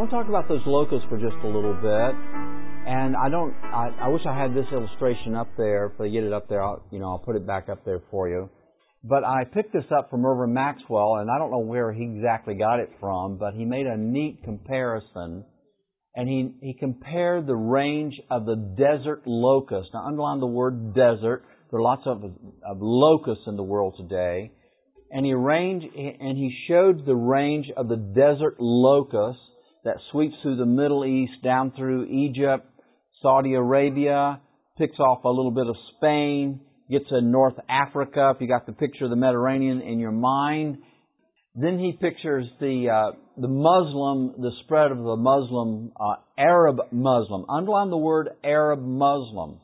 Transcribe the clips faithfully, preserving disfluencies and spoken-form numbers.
want to talk about those locusts for just a little bit. And I don't, I, I wish I had this illustration up there. If they get it up there, I'll, you know, I'll put it back up there for you. But I picked this up from Irvin Maxwell, and I don't know where he exactly got it from, but he made a neat comparison. And he, he compared the range of the desert locust. Now, underline the word desert. There are lots of, of locusts in the world today. And he range, and he showed the range of the desert locust that sweeps through the Middle East, down through Egypt, Saudi Arabia, picks off a little bit of Spain, gets to North Africa, if you got the picture of the Mediterranean in your mind. Then he pictures the uh, the Muslim, the spread of the Muslim, uh, Arab Muslim. Underline the word Arab Muslim.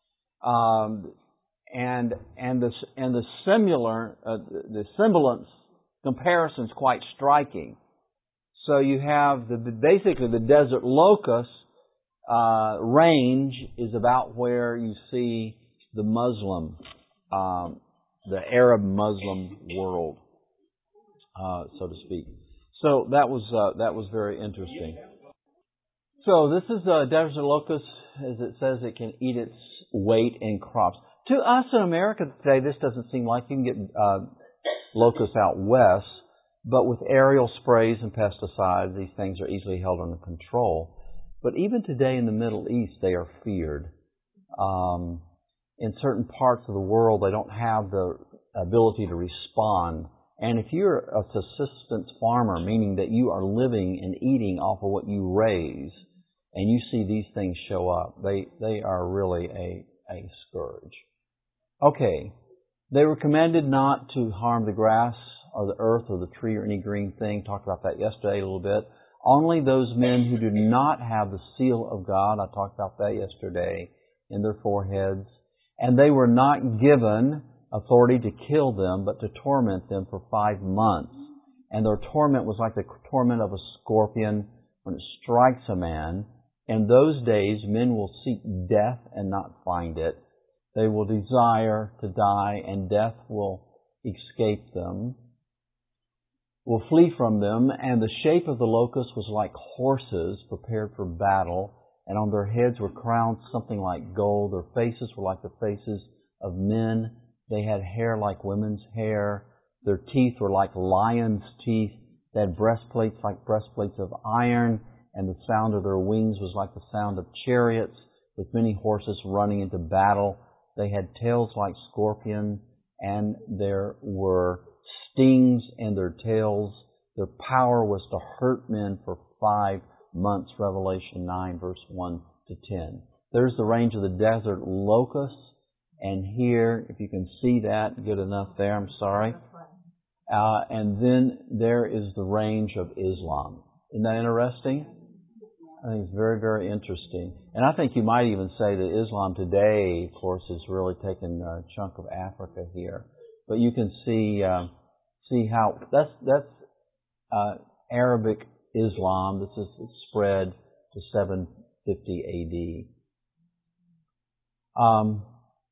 Um, and and the and the similar uh, the semblance comparison is quite striking. So you have the basically the desert locust uh, range is about where you see the Muslim, um, the Arab Muslim world, uh, so to speak. So that was uh, that was very interesting. So this is a desert locust, as it says, it can eat its weight in crops. To us in America today, this doesn't seem like you can get uh, locusts out west, but with aerial sprays and pesticides, these things are easily held under control. But even today in the Middle East, they are feared. Um, in certain parts of the world, they don't have the ability to respond. And if you're a subsistence farmer, meaning that you are living and eating off of what you raise, and you see these things show up, they, they are really a, a scourge. Okay, they were commanded not to harm the grass or the earth or the tree or any green thing. Talked about that yesterday a little bit. Only those men who do not have the seal of God, I talked about that yesterday, in their foreheads. And they were not given authority to kill them, but to torment them for five months. And their torment was like the torment of a scorpion when it strikes a man. In those days, men will seek death and not find it. They will desire to die, and death will escape them, will flee from them. And the shape of the locust was like horses prepared for battle, and on their heads were crowns something like gold. Their faces were like the faces of men. They had hair like women's hair. Their teeth were like lions' teeth. They had breastplates like breastplates of iron, and the sound of their wings was like the sound of chariots, with many horses running into battle. They had tails like scorpions, and there were stings in their tails. Their power was to hurt men for five months, Revelation nine, verse one to ten. There's the range of the desert locusts, and here, if you can see that, good enough there, I'm sorry. Uh, and then there is the range of Islam. Isn't that interesting? I think it's very, very interesting. And I think you might even say that Islam today, of course, has really taken a chunk of Africa here. But you can see uh, see how that's that's uh, Arabic Islam. This is spread to seven fifty A D. Um,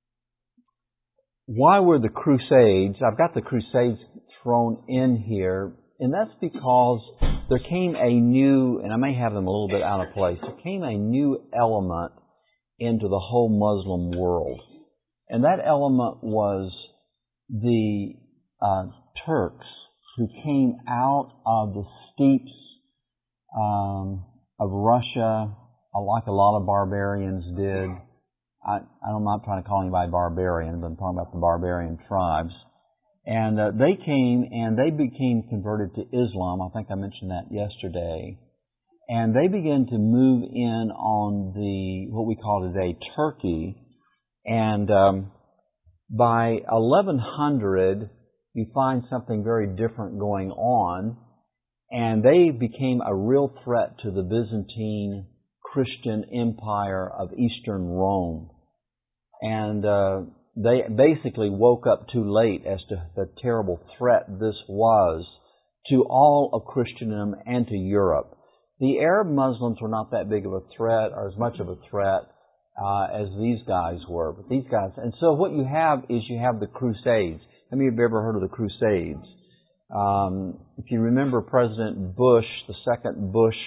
why were the Crusades? I've got the Crusades thrown in here, and that's because there came a new, and I may have them a little bit out of place, there came a new element into the whole Muslim world. And that element was the uh, Turks who came out of the steppes um, of Russia, like a lot of barbarians did. I, I'm not trying to call anybody barbarian, but I'm talking about the barbarian tribes. And uh, they came and they became converted to Islam. I think I mentioned that yesterday. And they began to move in on the, what we call today, Turkey. And um, by eleven hundred, you find something very different going on. And they became a real threat to the Byzantine Christian empire of Eastern Rome. And uh, they basically woke up too late as to the terrible threat this was to all of Christendom and to Europe. The Arab Muslims were not that big of a threat, or as much of a threat uh, as these guys were. But these guys, and so what you have is you have the Crusades. How many of you have ever heard of the Crusades? Um, if you remember President Bush, the second Bush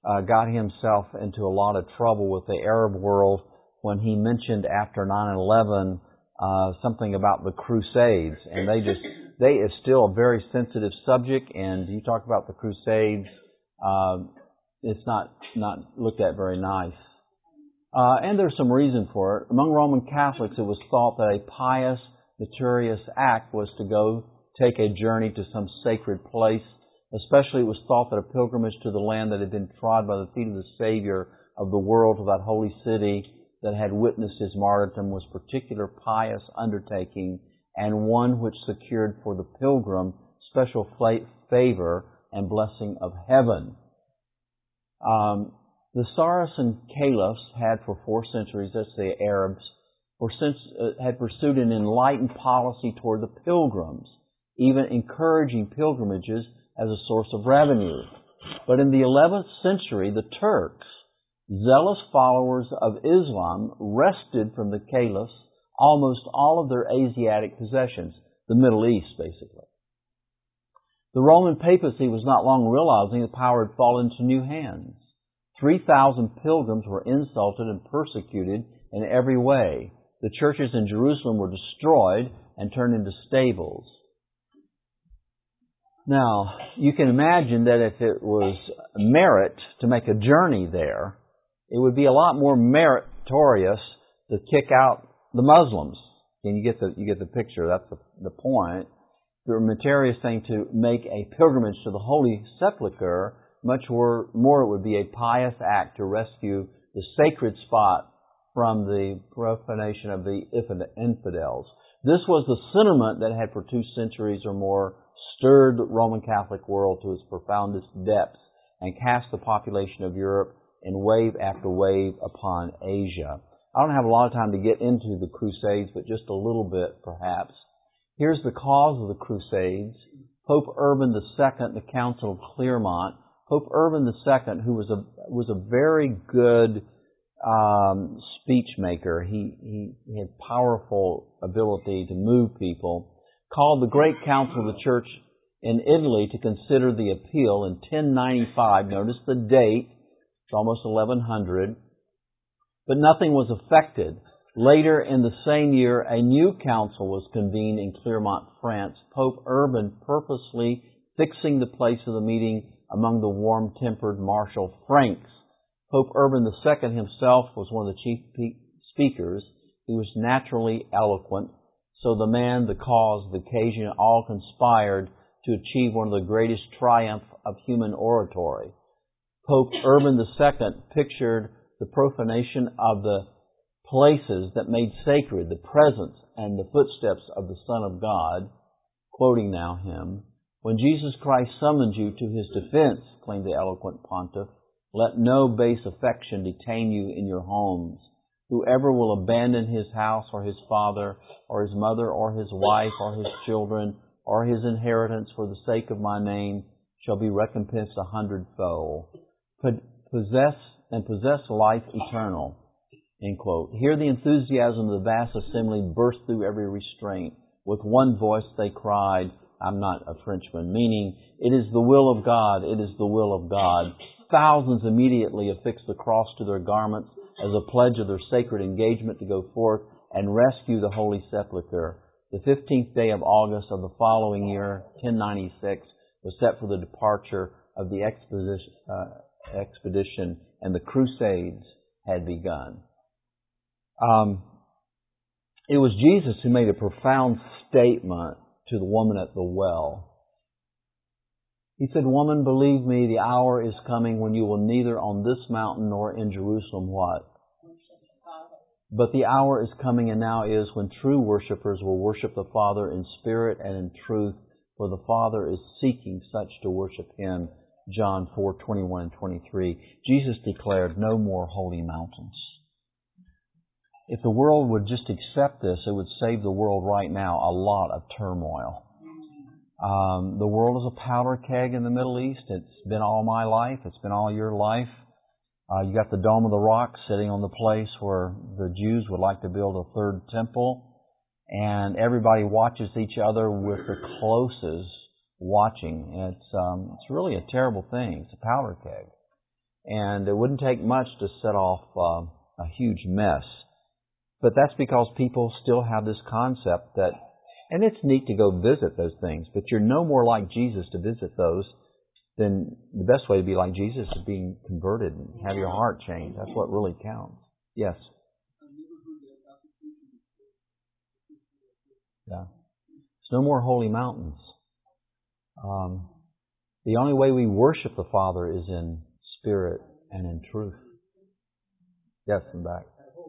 uh, got himself into a lot of trouble with the Arab world when he mentioned after nine eleven uh, something about the Crusades. And they just, they is still a very sensitive subject, and you talk about the Crusades, uh, it's not, not looked at very nice. Uh, and there's some reason for it. Among Roman Catholics, it was thought that a pious, meritorious act was to go take a journey to some sacred place. Especially, it was thought that a pilgrimage to the land that had been trod by the feet of the Savior of the world, to that holy city that had witnessed His martyrdom, was a particular pious undertaking, and one which secured for the pilgrim special favor and blessing of heaven. Um, the Saracen caliphs had for four centuries, that's the Arabs, for since, uh, had pursued an enlightened policy toward the pilgrims, even encouraging pilgrimages as a source of revenue. But in the eleventh century, the Turks, zealous followers of Islam, wrested from the caliphs almost all of their Asiatic possessions, the Middle East, basically. The Roman papacy was not long realizing the power had fallen into new hands. Three thousand pilgrims were insulted and persecuted in every way. The churches in Jerusalem were destroyed and turned into stables. Now, you can imagine that if it was merit to make a journey there, it would be a lot more meritorious to kick out the Muslims. And you get the you get the picture. That's the, the point. The meritorious thing to make a pilgrimage to the Holy Sepulchre, much more, more it would be a pious act to rescue the sacred spot from the profanation of the infidels. This was the sentiment that had for two centuries or more stirred the Roman Catholic world to its profoundest depths and cast the population of Europe in wave after wave upon Asia. I don't have a lot of time to get into the Crusades, but just a little bit perhaps. Here's the cause of the Crusades. Pope Urban the Second, the Council of Clermont. Pope Urban the Second, who was a was a very good um, speech maker. He, he he had powerful ability to move people. Called the Great Council of the Church in Italy to consider the appeal in ten ninety-five. Notice the date. It's almost eleven hundred. But nothing was affected. Later in the same year, a new council was convened in Clermont, France. Pope Urban purposely fixing the place of the meeting among the warm-tempered martial Franks. Pope Urban the Second himself was one of the chief speakers. He was naturally eloquent. So the man, the cause, the occasion all conspired to achieve one of the greatest triumphs of human oratory. Pope Urban the Second pictured the profanation of the places that made sacred the presence and the footsteps of the Son of God, quoting now him, "When Jesus Christ summons you to His defense," claimed the eloquent pontiff, "let no base affection detain you in your homes. Whoever will abandon his house or his father or his mother or his wife or his children or his inheritance for the sake of my name shall be recompensed a hundredfold. Possess and possess life eternal." End quote. Here the enthusiasm of the vast assembly burst through every restraint. With one voice they cried, "I'm not a Frenchman," meaning, "It is the will of God, it is the will of God." Thousands immediately affixed the cross to their garments as a pledge of their sacred engagement to go forth and rescue the Holy Sepulchre. The fifteenth day of August of the following year, ten ninety-six, was set for the departure of the expedition, uh, expedition and the Crusades had begun. Um, it was Jesus who made a profound statement to the woman at the well. He said, "Woman, believe me, the hour is coming when you will neither on this mountain nor in Jerusalem what? But the hour is coming and now is when true worshipers will worship the Father in spirit and in truth, for the Father is seeking such to worship Him." John four, twenty-one and twenty-three. Jesus declared, "No more holy mountains." If the world would just accept this, it would save the world right now a lot of turmoil. Um, the world is a powder keg in the Middle East. It's been all my life. It's been all your life. Uh, you got the Dome of the Rock sitting on the place where the Jews would like to build a third temple. And everybody watches each other with the closest watching. It's, um, it's really a terrible thing. It's a powder keg. And it wouldn't take much to set off uh, a huge mess. But that's because people still have this concept that, and it's neat to go visit those things, but you're no more like Jesus to visit those than the best way to be like Jesus is being converted and have your heart changed. That's what really counts. Yes? Yeah. There's no more holy mountains. Um, the only way we worship the Father is in spirit and in truth. Yes, and back.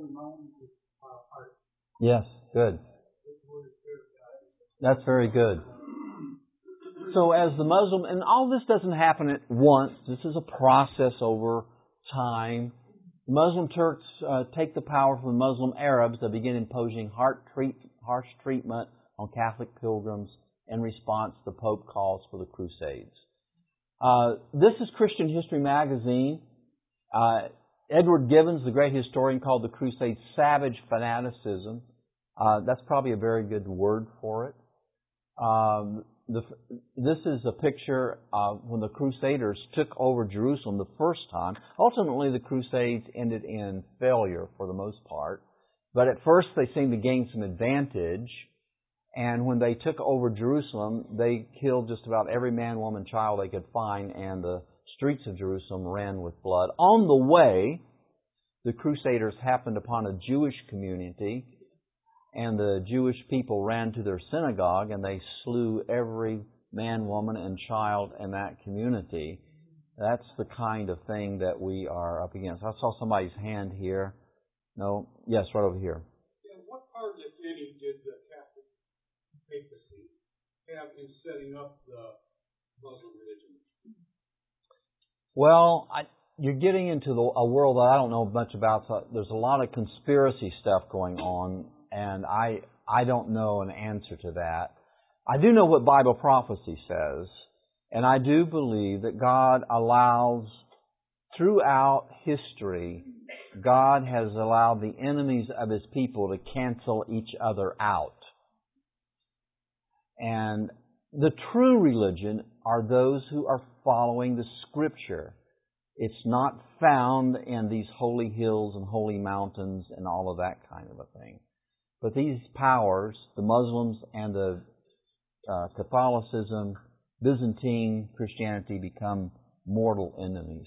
Yes, good. That's very good. So as the Muslim, and all this doesn't happen at once, this is a process over time. The Muslim Turks uh, take the power from the Muslim Arabs. They begin imposing harsh, treat, harsh treatment on Catholic pilgrims in response to the Pope calls for the Crusades. Uh, this is Christian History Magazine. Uh, Edward Gibbons, the great historian, called the Crusades savage fanaticism. Uh, that's probably a very good word for it. Um, the, this is a picture of when the Crusaders took over Jerusalem the first time. Ultimately, the Crusades ended in failure for the most part. But at first, they seemed to gain some advantage. And when they took over Jerusalem, they killed just about every man, woman, child they could find, and the streets of Jerusalem ran with blood. On the way, the Crusaders happened upon a Jewish community, and the Jewish people ran to their synagogue, and they slew every man, woman, and child in that community. That's the kind of thing that we are up against. I saw somebody's hand here. No? Yes, right over here. Yeah, what part, if any, did the Catholic papacy have in setting up the Muslim religion? Well, I, you're getting into the, a world that I don't know much about. So there's a lot of conspiracy stuff going on, and I I don't know an answer to that. I do know what Bible prophecy says, and I do believe that God allows, throughout history, God has allowed the enemies of His people to cancel each other out. And the true religion are those who are following the Scripture. It's not found in these holy hills and holy mountains and all of that kind of a thing. But these powers, the Muslims and the uh, Catholicism, Byzantine Christianity, become mortal enemies.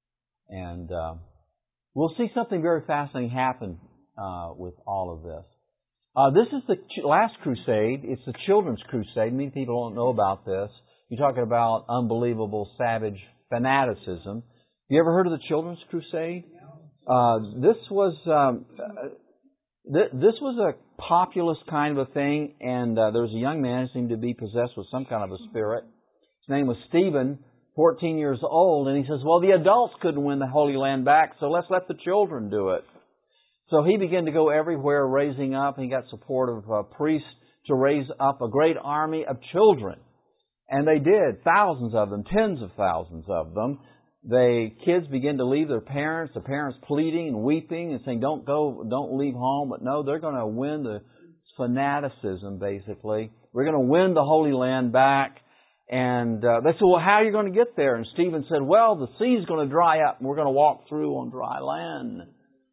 And uh, we'll see something very fascinating happen uh, with all of this. Uh, this is the ch- last crusade. It's the children's crusade. Many people don't know about this. You're talking about unbelievable, savage fanaticism. You ever heard of the children's crusade? Uh, this was um, uh, th- this was a populist kind of a thing, and uh, there was a young man who seemed to be possessed with some kind of a spirit. His name was Stephen, fourteen years old, and he says, well, the adults couldn't win the Holy Land back, so let's let the children do it. So he began to go everywhere raising up, and he got support of uh, priests to raise up a great army of children. And they did, thousands of them, tens of thousands of them. The kids began to leave their parents, the parents pleading and weeping and saying, don't go, don't leave home. But no, they're going to win the fanaticism, basically. We're going to win the Holy Land back. And uh, they said, well, how are you going to get there? And Stephen said, well, the sea's going to dry up and we're going to walk through on dry land.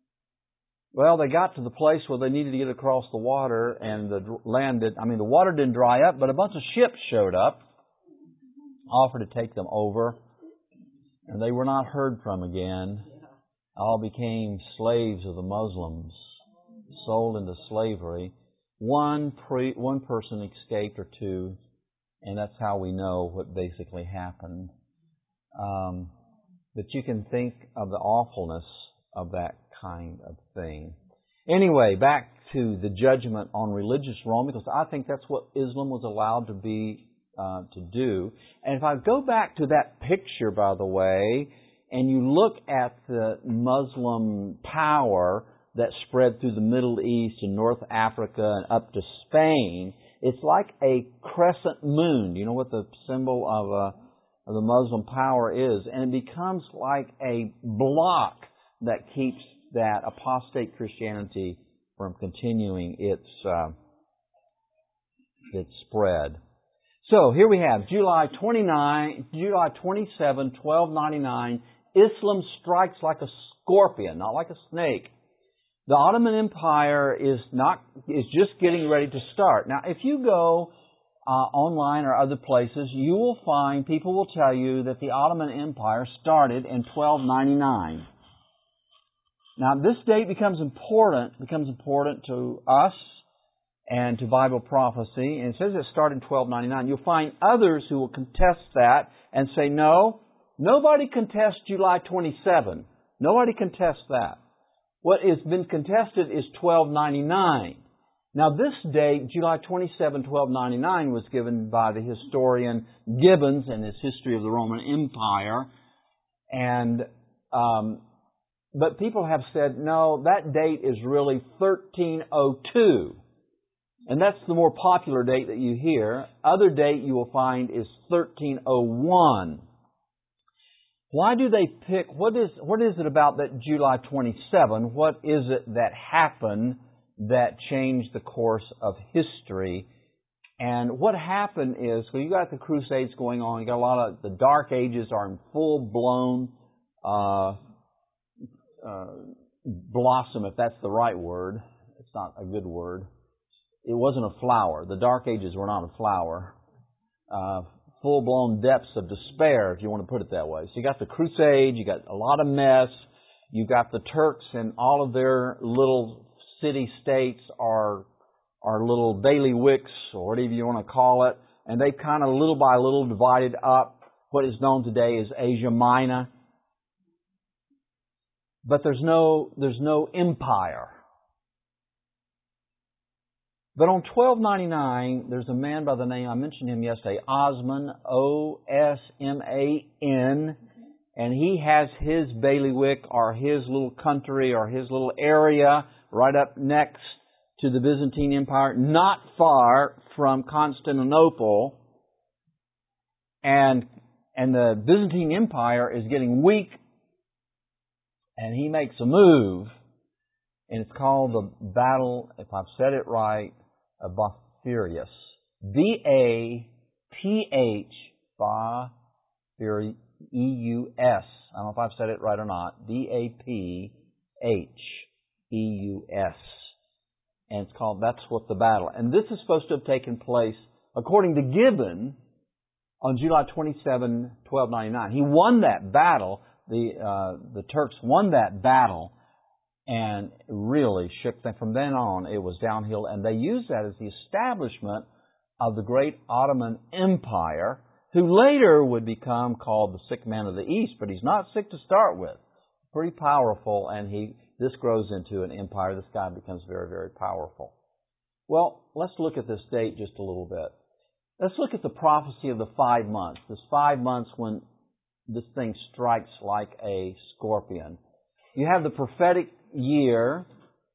Well, they got to the place where they needed to get across the water, and the land did, I mean, the water didn't dry up, but a bunch of ships showed up, offered to take them over, and they were not heard from again. All became slaves of the Muslims, sold into slavery. One pre, one person escaped, or two, and that's how we know what basically happened. Um, but you can think of the awfulness of that kind of thing. Anyway, back to the judgment on religious Rome, because I think that's what Islam was allowed to be uh, to do. And if I go back to that picture, by the way, and you look at the Muslim power that spread through the Middle East and North Africa and up to Spain, it's like a crescent moon. You know what the symbol of, a, of the Muslim power is? And it becomes like a block that keeps that apostate Christianity from continuing its uh, its spread. So here we have July twenty-ninth, July twenty-seventh, twelve ninety-nine, Islam strikes like a scorpion, not like a snake. The Ottoman Empire is not is just getting ready to start. Now, if you go uh, online or other places, you will find people will tell you that the Ottoman Empire started in twelve ninety-nine. Now, this date becomes important, becomes important to us and to Bible prophecy, and it says it started in twelve ninety-nine. You'll find others who will contest that and say, no, nobody contests July twenty-seventh. Nobody contests that. What has been contested is twelve ninety-nine. Now, this date, July twenty-seventh, twelve ninety-nine, was given by the historian Gibbons in his History of the Roman Empire, and um, but people have said, no, that date is really thirteen oh two. And that's the more popular date that you hear. Other date you will find is thirteen oh one. Why do they pick, what is, what is it about that July twenty-seventh? What is it that happened that changed the course of history? And what happened is, well, you got the Crusades going on, you got a lot of, the Dark Ages are in full-blown uh, uh, blossom, if that's the right word. It's not a good word. It wasn't a flower. The Dark Ages were not a flower. Uh, full-blown depths of despair, if you want to put it that way. So you got the Crusades, you got a lot of mess, you got the Turks and all of their little city-states are, are little bailiwicks, or whatever you want to call it, and they've kind of little by little divided up what is known today as Asia Minor. But there's no, there's no empire. But on twelve ninety-nine, there's a man by the name, I mentioned him yesterday, Osman, O S M A N, and he has his bailiwick or his little country or his little area right up next to the Byzantine Empire, not far from Constantinople. And, and the Byzantine Empire is getting weak, and he makes a move, and it's called the Battle, if I've said it right, of Bosphorus. B A P H, Bosphorus, E U S. I don't know if I've said it right or not. B A P H E U S. And it's called, that's what the battle. And this is supposed to have taken place, according to Gibbon, on July twenty-seventh, twelve ninety-nine. He won that battle. The, uh, the Turks won that battle. And really shook them. From then on, it was downhill. And they used that as the establishment of the great Ottoman Empire, who later would become called the sick man of the East. But he's not sick to start with. Pretty powerful, and he this grows into an empire. This guy becomes very, very powerful. Well, let's look at this date just a little bit. Let's look at the prophecy of the five months. This five months when this thing strikes like a scorpion. You have the prophetic year,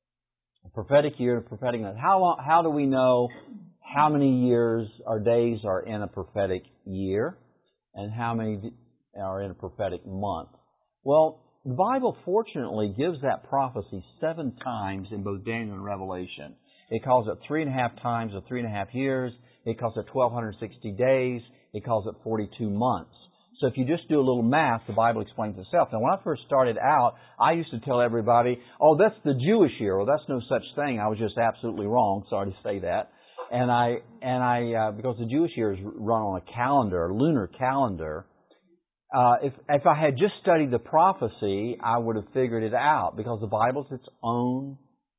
a prophetic year, a prophetic month. How long, how do we know how many years or days are in a prophetic year and how many are in a prophetic month? Well, the Bible fortunately gives that prophecy seven times in both Daniel and Revelation. It calls it three and a half times of three and a half years. It calls it twelve sixty days. It calls it forty-two months. So if you just do a little math, the Bible explains itself. Now, when I first started out, I used to tell everybody, oh, that's the Jewish year. Well, that's no such thing. I was just absolutely wrong. Sorry to say that. And I, and I, uh, because the Jewish year is run on a calendar, a lunar calendar, uh, if, if I had just studied the prophecy, I would have figured it out because the Bible's its own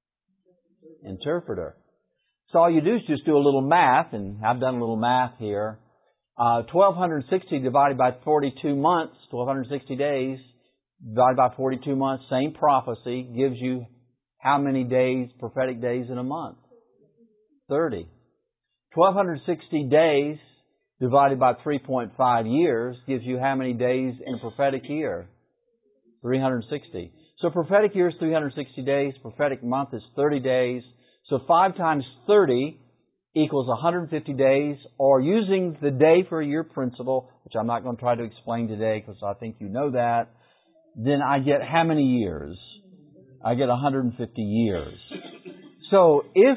interpreter. So all you do is just do a little math, and I've done a little math here. Uh, twelve sixty divided by forty-two months, twelve sixty days, divided by forty-two months, same prophecy, gives you how many days, prophetic days in a month? thirty. twelve sixty days divided by three point five years gives you how many days in a prophetic year? three hundred sixty. So prophetic year is three hundred sixty days, prophetic month is thirty days. So five times thirty equals one hundred fifty days, or using the day for a year principle, which I'm not going to try to explain today because I think you know that, then I get how many years? I get one hundred fifty years. So if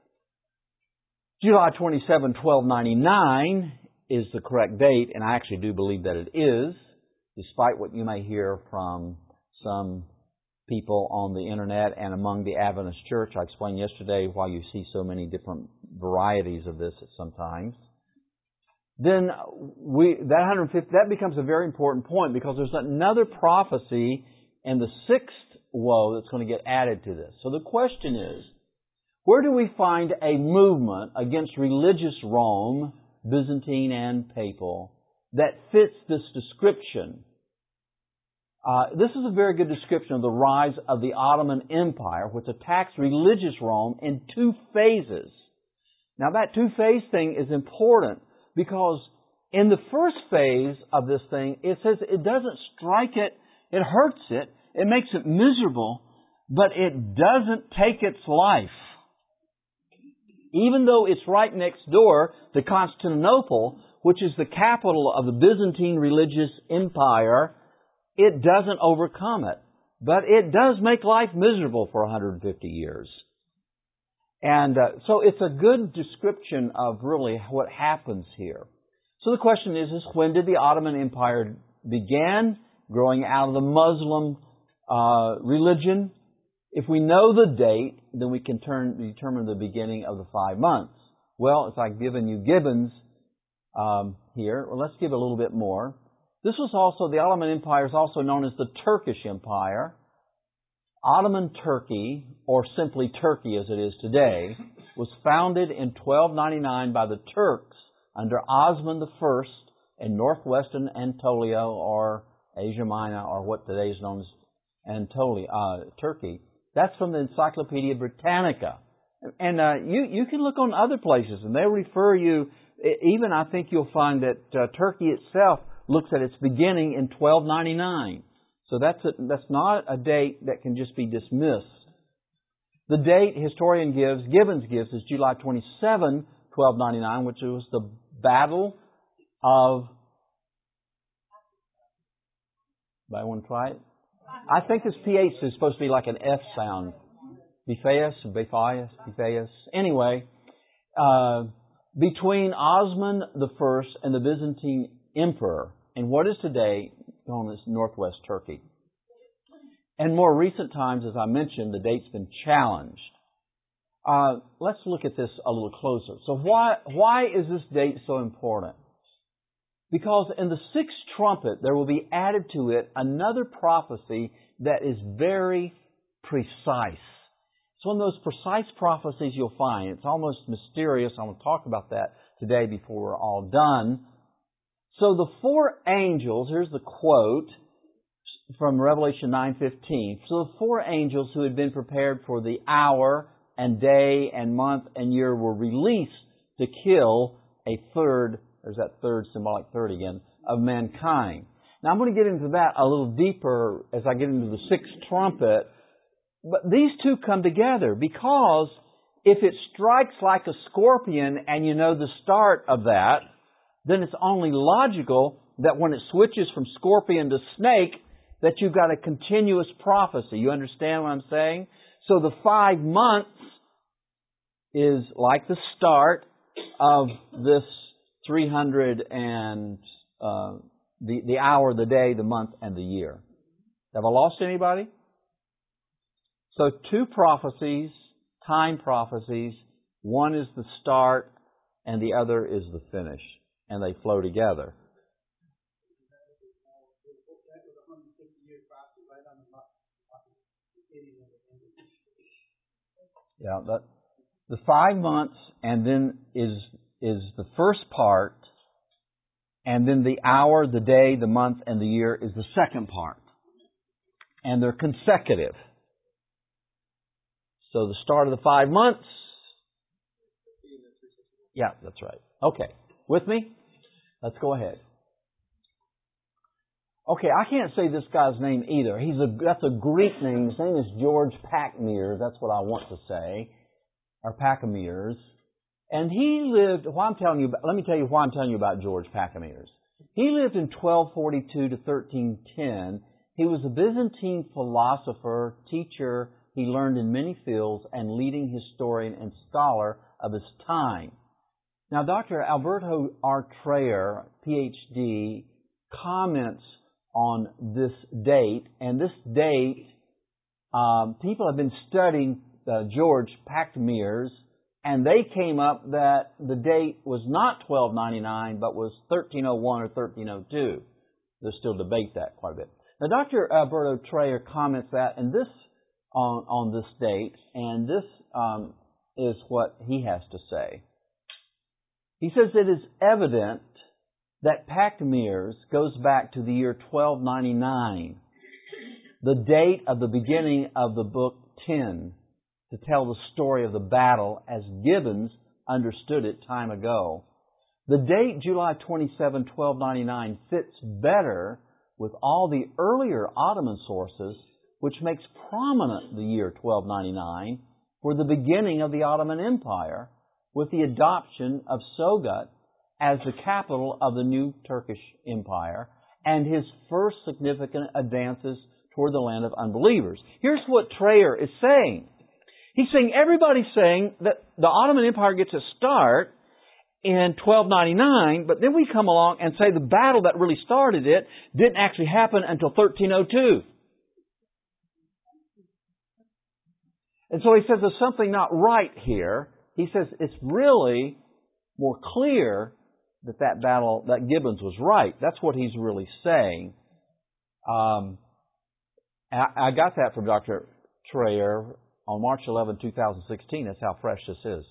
July twenty-seventh, twelve ninety-nine is the correct date, and I actually do believe that it is, despite what you may hear from some people on the internet and among the Adventist Church. I explained yesterday why you see so many different varieties of this at sometimes. Then we, that one hundred fifty, that becomes a very important point because there's another prophecy in the sixth woe that's going to get added to this. So the question is, where do we find a movement against religious Rome, Byzantine and Papal, that fits this description? Uh, this is a very good description of the rise of the Ottoman Empire, which attacks religious Rome in two phases. Now that two-phase thing is important because in the first phase of this thing, it says it doesn't strike it, it hurts it, it makes it miserable, but it doesn't take its life. Even though it's right next door to Constantinople, which is the capital of the Byzantine religious empire, it doesn't overcome it. But it does make life miserable for one hundred fifty years. And uh, so it's a good description of really what happens here. So the question is, is when did the Ottoman Empire begin growing out of the Muslim uh, religion? If we know the date, then we can turn, determine the beginning of the five months. Well, it's like giving you Gibbons um, here. Well, let's give a little bit more. This was also, the Ottoman Empire is also known as the Turkish Empire. Ottoman Turkey, or simply Turkey as it is today, was founded in twelve ninety-nine by the Turks under Osman the First in northwestern Anatolia, or Asia Minor, or what today is known as Anatolia, uh, Turkey. That's from the Encyclopedia Britannica. And uh, you, you can look on other places, and they'll refer you, even I think you'll find that uh, Turkey itself looks at its beginning in twelve ninety-nine. So that's a, that's not a date that can just be dismissed. The date historian gives, Gibbons gives, is July twenty-seventh, twelve ninety-nine, which was the Battle of... Anybody want to try it? I think this P H is supposed to be like an F sound. Bephaeus, Bephaeus, Bephaeus. Anyway, uh, between Osman the First and the Byzantine Emperor in what is today known as northwest Turkey. In more recent times, as I mentioned, the date's been challenged. Uh, let's look at this a little closer. So why, why is this date so important? Because in the sixth trumpet, there will be added to it another prophecy that is very precise. It's one of those precise prophecies you'll find. It's almost mysterious. I'm going to talk about that today before we're all done. So the four angels, here's the quote from Revelation nine fifteen. So the four angels who had been prepared for the hour and day and month and year were released to kill a third, there's that third symbolic third again, of mankind. Now I'm going to get into that a little deeper as I get into the sixth trumpet. But these two come together because if it strikes like a scorpion and you know the start of that, then it's only logical that when it switches from scorpion to snake, that you've got a continuous prophecy. You understand what I'm saying? So the five months is like the start of this three hundred and uh, the the hour, the day, the month, and the year. Have I lost anybody? So two prophecies, time prophecies. One is the start, and the other is the finish, and they flow together. Yeah, that, the five months, and then is is the first part, and then the hour, the day, the month, and the year is the second part. And they're consecutive. So the start of the five months. Yeah, that's right. Okay. With me? Let's go ahead. Okay, I can't say this guy's name either. He's a, that's a Greek name. His name is George Pacmears. That's what I want to say. Or Pacmears. And he lived, why I'm telling you, about, let me tell you why I'm telling you about George Pacmears. He lived in twelve forty-two to thirteen ten. He was a Byzantine philosopher, teacher. He learned in many fields and leading historian and scholar of his time. Now, Doctor Alberto R. Traer, P H D, comments on this date, and this date, um, people have been studying uh, George Pactamirs, and they came up that the date was not twelve ninety-nine, but was thirteen oh one or thirteen oh two. There's still debate that quite a bit. Now, Doctor Alberto Traer comments that in this on, on this date, and this um, is what he has to say. He says it is evident that Pactamirs goes back to the year twelve ninety-nine, the date of the beginning of the book ten, to tell the story of the battle as Gibbons understood it time ago. The date July twenty-seventh, twelve ninety-nine fits better with all the earlier Ottoman sources, which makes prominent the year twelve ninety-nine for the beginning of the Ottoman Empire, with the adoption of Sogut as the capital of the new Turkish Empire and his first significant advances toward the land of unbelievers. Here's what Traer is saying. He's saying everybody's saying that the Ottoman Empire gets a start in twelve ninety-nine, but then we come along and say the battle that really started it didn't actually happen until thirteen oh two. And so he says there's something not right here. He says it's really more clear that that battle, that Gibbons was right. That's what he's really saying. Um, I, I got that from Doctor Traer on March eleventh, twenty sixteen. That's how fresh this is.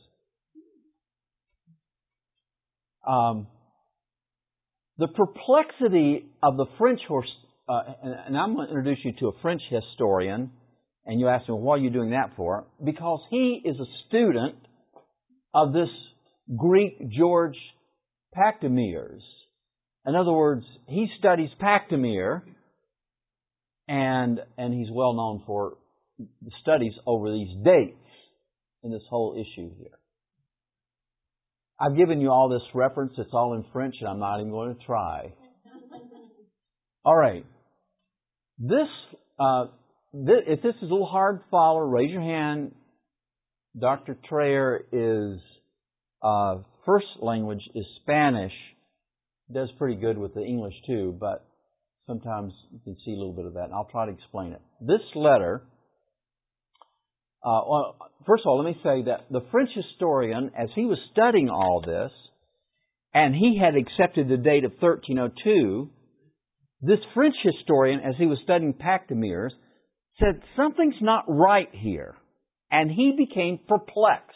Um, the perplexity of the French horse, uh, and, and I'm going to introduce you to a French historian, and you ask me, well, what are you doing that for? Because he is a student of this Greek George Pactamirs. In other words, he studies Pactamir, and and he's well known for the studies over these dates in this whole issue here. I've given you all this reference. It's all in French, and I'm not even going to try. All right. This, uh, th- if this is a little hard to follow, raise your hand. Doctor Traer is uh, first language is Spanish. He does pretty good with the English too, but sometimes you can see a little bit of that, and I'll try to explain it. This letter, uh, well, first of all, let me say that the French historian, as he was studying all this, and he had accepted the date of thirteen oh two, this French historian, as he was studying Pactamirs, said something's not right here, and he became perplexed.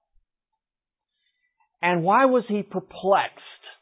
And why was he perplexed?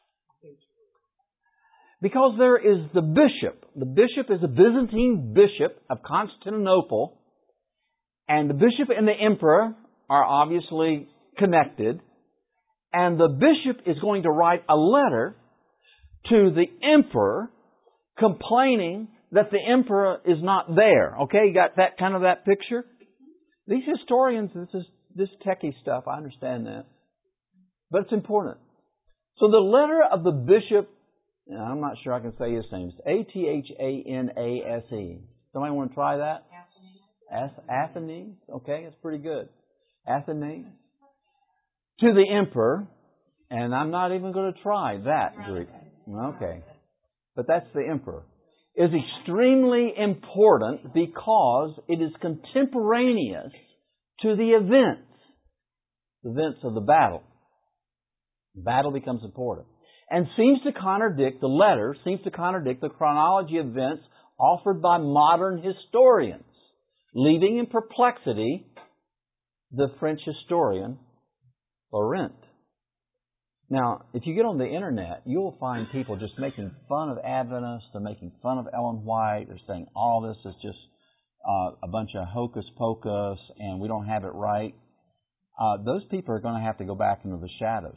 Because there is the bishop. The bishop is a Byzantine bishop of Constantinople, and the bishop and the emperor are obviously connected, and the bishop is going to write a letter to the emperor complaining that the emperor is not there. Okay, you got that kind of that picture? These historians, this is this techie stuff, I understand that. But it's important. So the letter of the bishop, I'm not sure I can say his name, it's A T H A N A S E. Somebody want to try that? Athanase. Okay, that's pretty good. Athanase. To the emperor, and I'm not even going to try that Greek. Okay. But that's the emperor. Is extremely important because it is contemporaneous to the events, the events of the battle. The battle becomes important. And seems to contradict, the letter seems to contradict the chronology of events offered by modern historians, leaving in perplexity the French historian, Laurent. Now, if you get on the internet, you'll find people just making fun of Adventists, they're making fun of Ellen White, they're saying all this is just uh, a bunch of hocus pocus and we don't have it right. Uh, those people are going to have to go back into the shadows.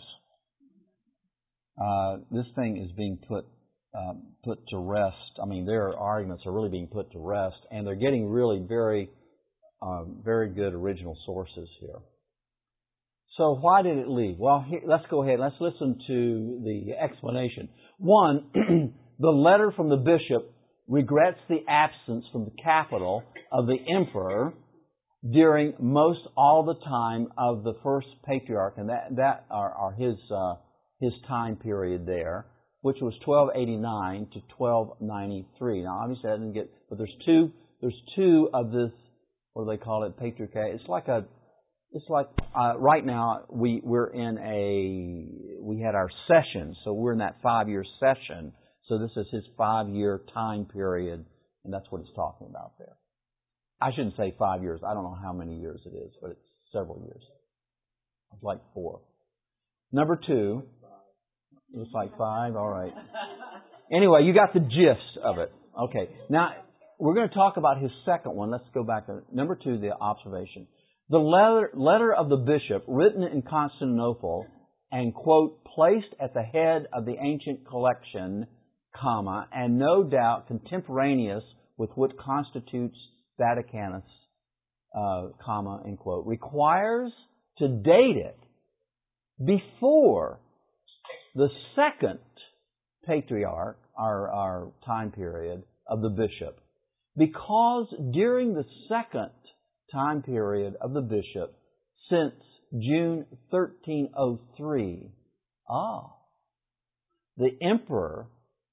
Uh, this thing is being put um, put to rest. I mean, their arguments are really being put to rest, and they're getting really very, uh, very good original sources here. So why did it leave? Well, here, let's go ahead. Let's listen to the explanation. One, the letter from the bishop regrets the absence from the capital of the emperor during most all the time of the first patriarch, and that that are, are his uh, his time period there. which was twelve eighty-nine to twelve ninety-three. Now, obviously, I didn't get, but there's two. There's two of this. What do they call it? Patriarchate. It's like a. It's like uh, right now we we're in a. We had our session, so we're in that five-year session. So this is his five-year time period, and that's what he's talking about there. I shouldn't say five years. I don't know how many years it is, but it's several years. It's like four. Number two. It's like five. All right. Anyway, you got the gist of it. Okay. Now, we're going to talk about his second one. Let's go back to number two, the observation. The letter, letter of the bishop, written in Constantinople and, quote, placed at the head of the ancient collection, comma, and no doubt contemporaneous with what constitutes Vaticanus, uh, comma, end quote, requires to date it before the second patriarch, our, our time period, of the bishop. Because during the second time period of the bishop, since June thirteen oh three, ah, the emperor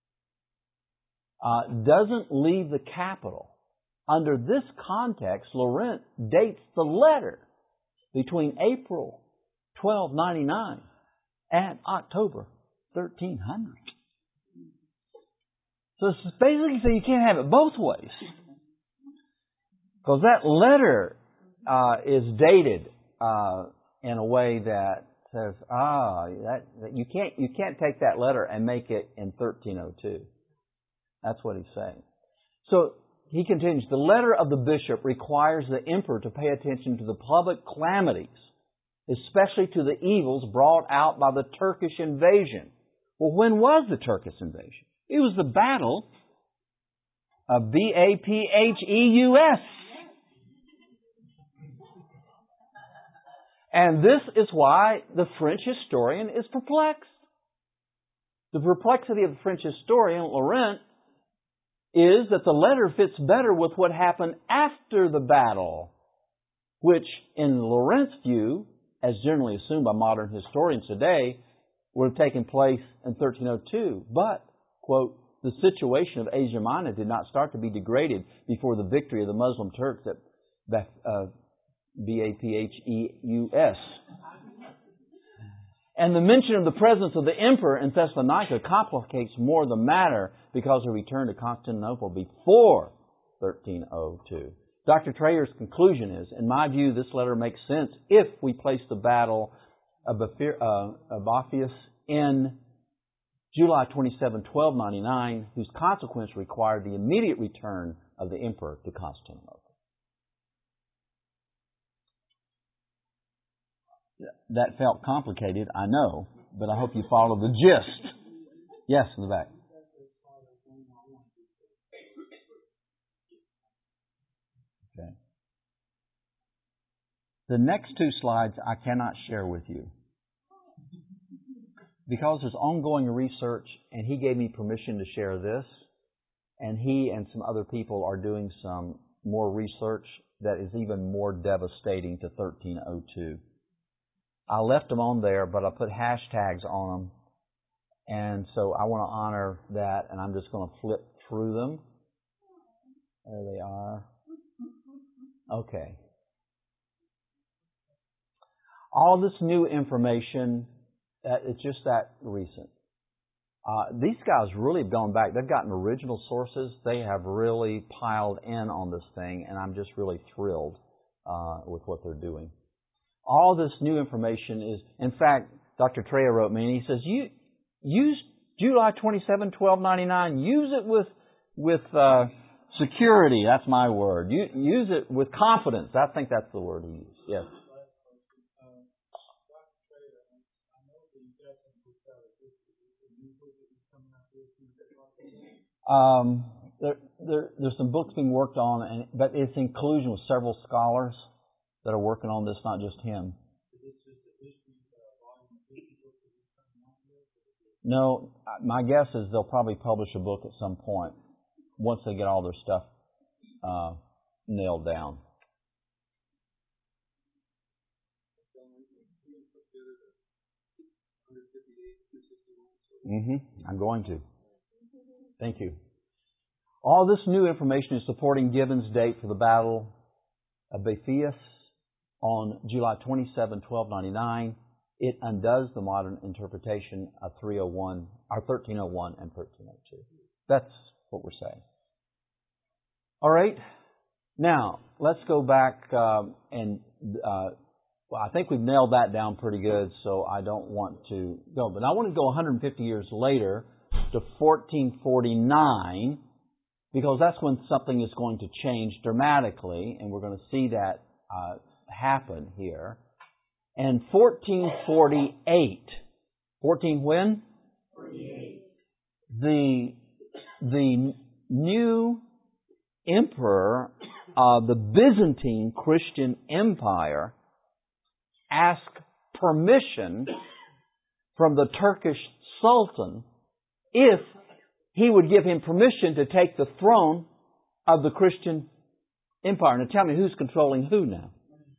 uh, doesn't leave the capital. Under this context, Laurent dates the letter between April twelve ninety-nine and October thirteen hundred. So it's basically so you can't have it both ways. Because that letter uh, is dated uh, in a way that says, ah, that, that you can't you can't take that letter and make it in thirteen oh two. That's what he's saying. So he continues, the letter of the bishop requires the emperor to pay attention to the public calamities, especially to the evils brought out by the Turkish invasion. Well, when was the Turkish invasion? It was the battle of B A P H E U S. And this is why the French historian is perplexed. The perplexity of the French historian, Laurent, is that the letter fits better with what happened after the battle, which, in Laurent's view, as generally assumed by modern historians today, would have taken place in thirteen oh two. But, quote, the situation of Asia Minor did not start to be degraded before the victory of the Muslim Turks at uh, B A P H E U S. And the mention of the presence of the emperor in Thessalonica complicates more the matter because he returned to Constantinople before thirteen oh two. Doctor Trayer's conclusion is, in my view, this letter makes sense if we place the battle of Bophius in July twenty-seventh, twelve ninety-nine, whose consequence required the immediate return of the emperor to Constantinople. That felt complicated, I know, but I hope you follow the gist. Yes, in the back. Okay. The next two slides I cannot share with you because there's ongoing research, and he gave me permission to share this, and he and some other people are doing some more research that is even more devastating to thirteen oh two. I left them on there, but I put hashtags on them, and so I want to honor that, and I'm just going to flip through them. There they are. Okay. All this new information, uh, it's just that recent. Uh, these guys really have gone back. They've gotten original sources. They have really piled in on this thing, and I'm just really thrilled uh, with what they're doing. All this new information is, in fact, Doctor Treya wrote me, and he says, "You use July twenty-seventh, twelve ninety-nine. Use it with with uh, security." That's my word. You, use it with confidence. I think that's the word he used. Yes. Um, there, there, there's some books being worked on, and, but it's in collusion with several scholars that are working on this, not just him. No, my guess is they'll probably publish a book at some point once they get all their stuff uh, nailed down. Mm-hmm. I'm going to. Thank you. All this new information is supporting Gibbon's date for the Battle of Bapheus on July twenty-seventh, twelve ninety-nine. It undoes the modern interpretation of three oh one, or thirteen oh one and thirteen oh two. That's what we're saying. All right. Now, let's go back um, and uh, well, I think we've nailed that down pretty good, so I don't want to go. But I want to go one hundred fifty years later to fourteen forty-nine, because that's when something is going to change dramatically, and we're going to see that uh, happen here. And fourteen forty-eight, fourteen when? forty-eight. The, the new emperor of the Byzantine Christian Empire asked permission from the Turkish Sultan if he would give him permission to take the throne of the Christian Empire. Now tell me, who's controlling who now?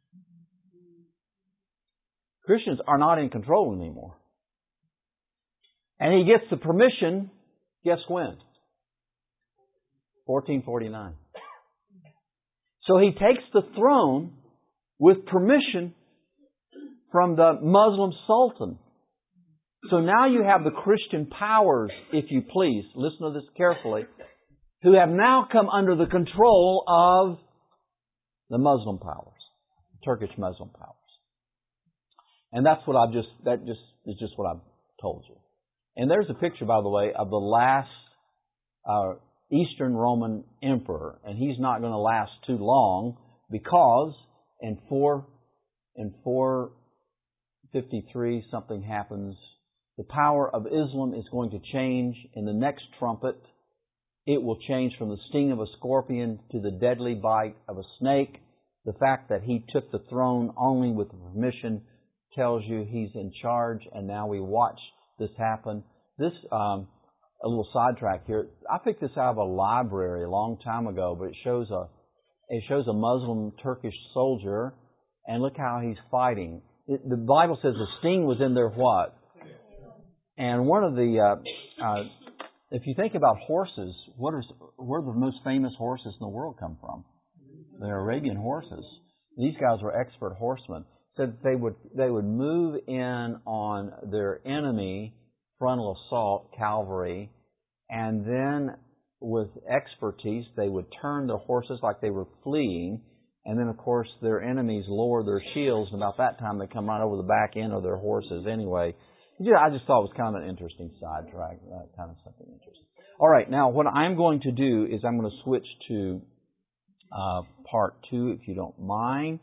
Christians are not in control anymore. And he gets the permission, guess when? fourteen forty-nine. So he takes the throne with permission from the Muslim Sultan. So now you have the Christian powers, if you please, listen to this carefully, who have now come under the control of the Muslim powers, Turkish Muslim powers. And that's what I've just, that just is just what I've told you. And there's a picture, by the way, of the last uh, Eastern Roman emperor, and he's not going to last too long, because in four in four fifty-three something happens. The power of Islam is going to change in the next trumpet. It will change from the sting of a scorpion to the deadly bite of a snake. The fact that he took the throne only with permission tells you he's in charge, and now we watch this happen. This, um, a little sidetrack here. I picked this out of a library a long time ago, but it shows a it shows a Muslim Turkish soldier, and look how he's fighting. It, the Bible says the sting was in their what? And one of the, uh, uh, if you think about horses, what are where do the most famous horses in the world come from? They're Arabian horses. These guys were expert horsemen. Said they would they would move in on their enemy, frontal assault, cavalry, and then with expertise they would turn their horses like they were fleeing, and then of course their enemies lower their shields, and about that time they come right over the back end of their horses anyway. Yeah, I just thought it was kind of an interesting sidetrack, uh, kind of something interesting. All right, now what I'm going to do is I'm going to switch to uh, part two, if you don't mind.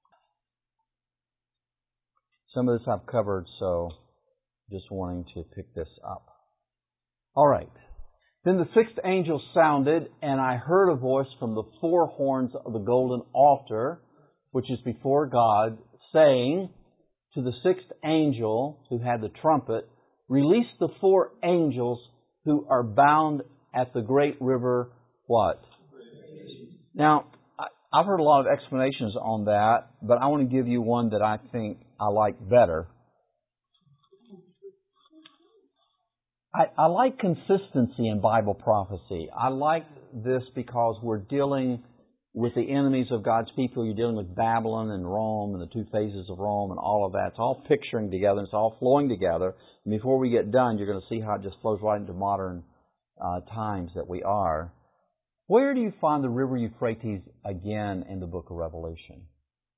Some of this I've covered, so just wanting to pick this up. All right. Then the sixth angel sounded, and I heard a voice from the four horns of the golden altar, which is before God, saying to the sixth angel who had the trumpet, release the four angels who are bound at the great river, what? Now, I've heard a lot of explanations on that, but I want to give you one that I think I like better. I, I like consistency in Bible prophecy. I like this because we're dealing with the enemies of God's people. You're dealing with Babylon and Rome and the two phases of Rome and all of that. It's all picturing together. It's all flowing together. And before we get done, you're going to see how it just flows right into modern uh, times that we are. Where do you find the river Euphrates again in the book of Revelation?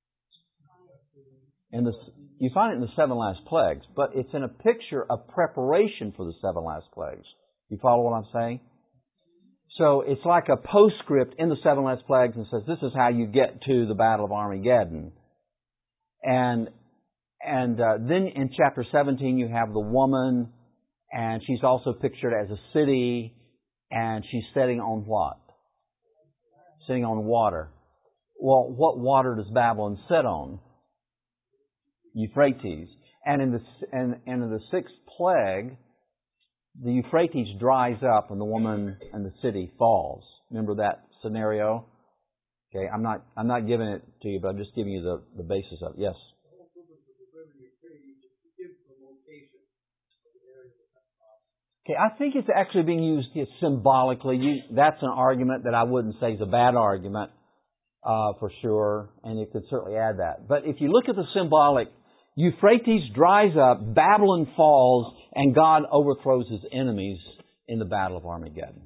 In the, you find it in the seven last plagues, but it's in a picture of preparation for the seven last plagues. You follow what I'm saying? So it's like a postscript in the seven last plagues and says, this is how you get to the Battle of Armageddon. And and uh, then in chapter seventeen you have the woman, and she's also pictured as a city, and she's sitting on what? Sitting on water. Well, what water does Babylon sit on? Euphrates. And in the and, and in the sixth plague, the Euphrates dries up and the woman and the city falls. Remember that scenario? Okay, I'm not I'm not giving it to you, but I'm just giving you the, the basis of it. Yes. Okay, I think it's actually being used here symbolically. You, that's an argument that I wouldn't say is a bad argument, uh, for sure, and you could certainly add that. But if you look at the symbolic, Euphrates dries up, Babylon falls, and God overthrows His enemies in the Battle of Armageddon.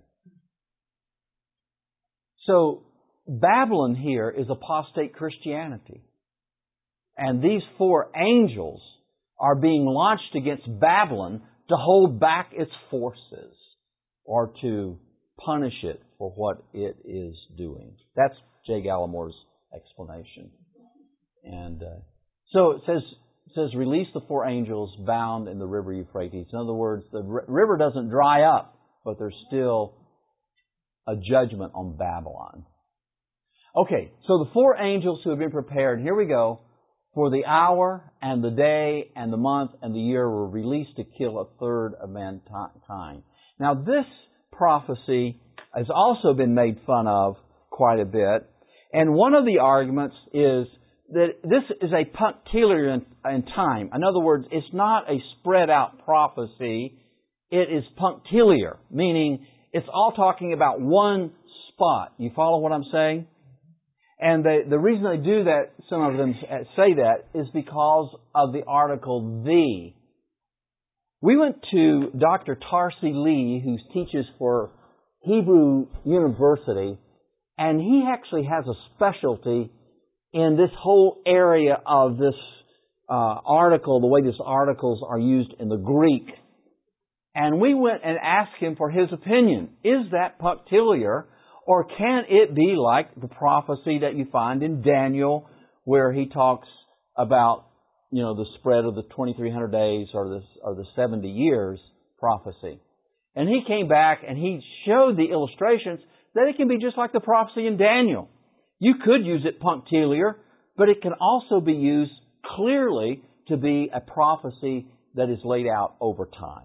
So, Babylon here is apostate Christianity. And these four angels are being launched against Babylon to hold back its forces or to punish it for what it is doing. That's J. Gallimore's explanation. And uh, so it says, it says, release the four angels bound in the river Euphrates. In other words, the r- river doesn't dry up, but there's still a judgment on Babylon. Okay, so the four angels who have been prepared, here we go, for the hour and the day and the month and the year were released to kill a third of mankind. Now this prophecy has also been made fun of quite a bit, and one of the arguments is that this is a punctiliar in, in time. In other words, it's not a spread out prophecy, it is punctiliar, meaning it's all talking about one spot. You follow what I'm saying? And the, the reason they do that, some of them say that, is because of the article the. We went to Doctor Tarsi Lee, who teaches for Hebrew University, and he actually has a specialty in this whole area of this uh, article, the way these articles are used in the Greek. And we went and asked him for his opinion. Is that punctiliar? Or can it be like the prophecy that you find in Daniel, where he talks about, you know, the spread of the twenty-three hundred days or the, or the seventy years prophecy? And he came back and he showed the illustrations that it can be just like the prophecy in Daniel. You could use it punctiliar, but it can also be used clearly to be a prophecy that is laid out over time.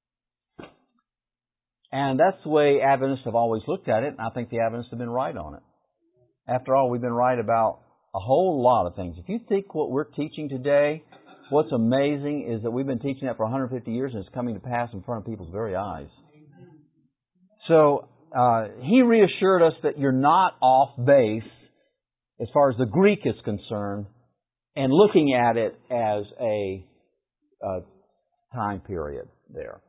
And that's the way Adventists have always looked at it, and I think the Adventists have been right on it. After all, we've been right about a whole lot of things. If you think what we're teaching today, what's amazing is that we've been teaching that for one hundred fifty years, and it's coming to pass in front of people's very eyes. So, uh, he reassured us that you're not off base as far as the Greek is concerned, and looking at it as a uh, time period there.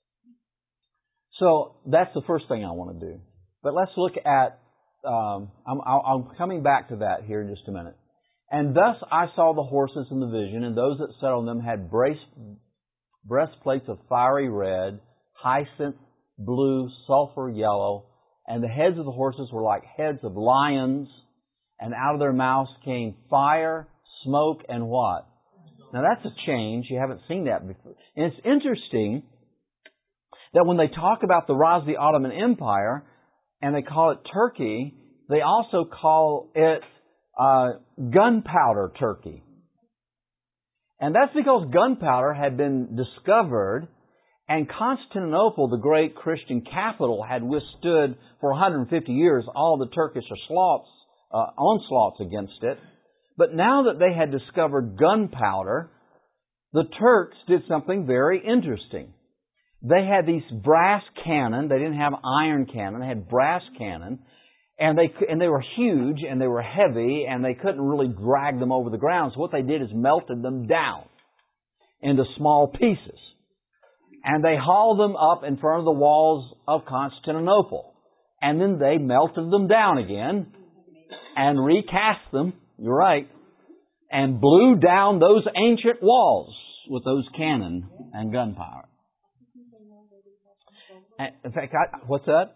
So that's the first thing I want to do. But let's look at, um, I'm, I'm coming back to that here in just a minute. And thus I saw the horses in the vision, and those that sat on them had brace, breastplates of fiery red, hyacinth blue, sulfur yellow, and the heads of the horses were like heads of lions, and out of their mouths came fire, smoke, and what? Now that's a change. You haven't seen that before. And it's interesting that when they talk about the rise of the Ottoman Empire, and they call it Turkey, they also call it uh, gunpowder Turkey. And that's because gunpowder had been discovered, and Constantinople, the great Christian capital, had withstood for one hundred fifty years all the Turkish assaults, uh, onslaughts against it. But now that they had discovered gunpowder, the Turks did something very interesting. They had these brass cannon. They didn't have iron cannon. They had brass cannon. And they, and they were huge and they were heavy and they couldn't really drag them over the ground. So what they did is melted them down into small pieces. And they hauled them up in front of the walls of Constantinople. And then they melted them down again and recast them, you're right, and blew down those ancient walls with those cannon and gunpowder. In fact, I, what's that?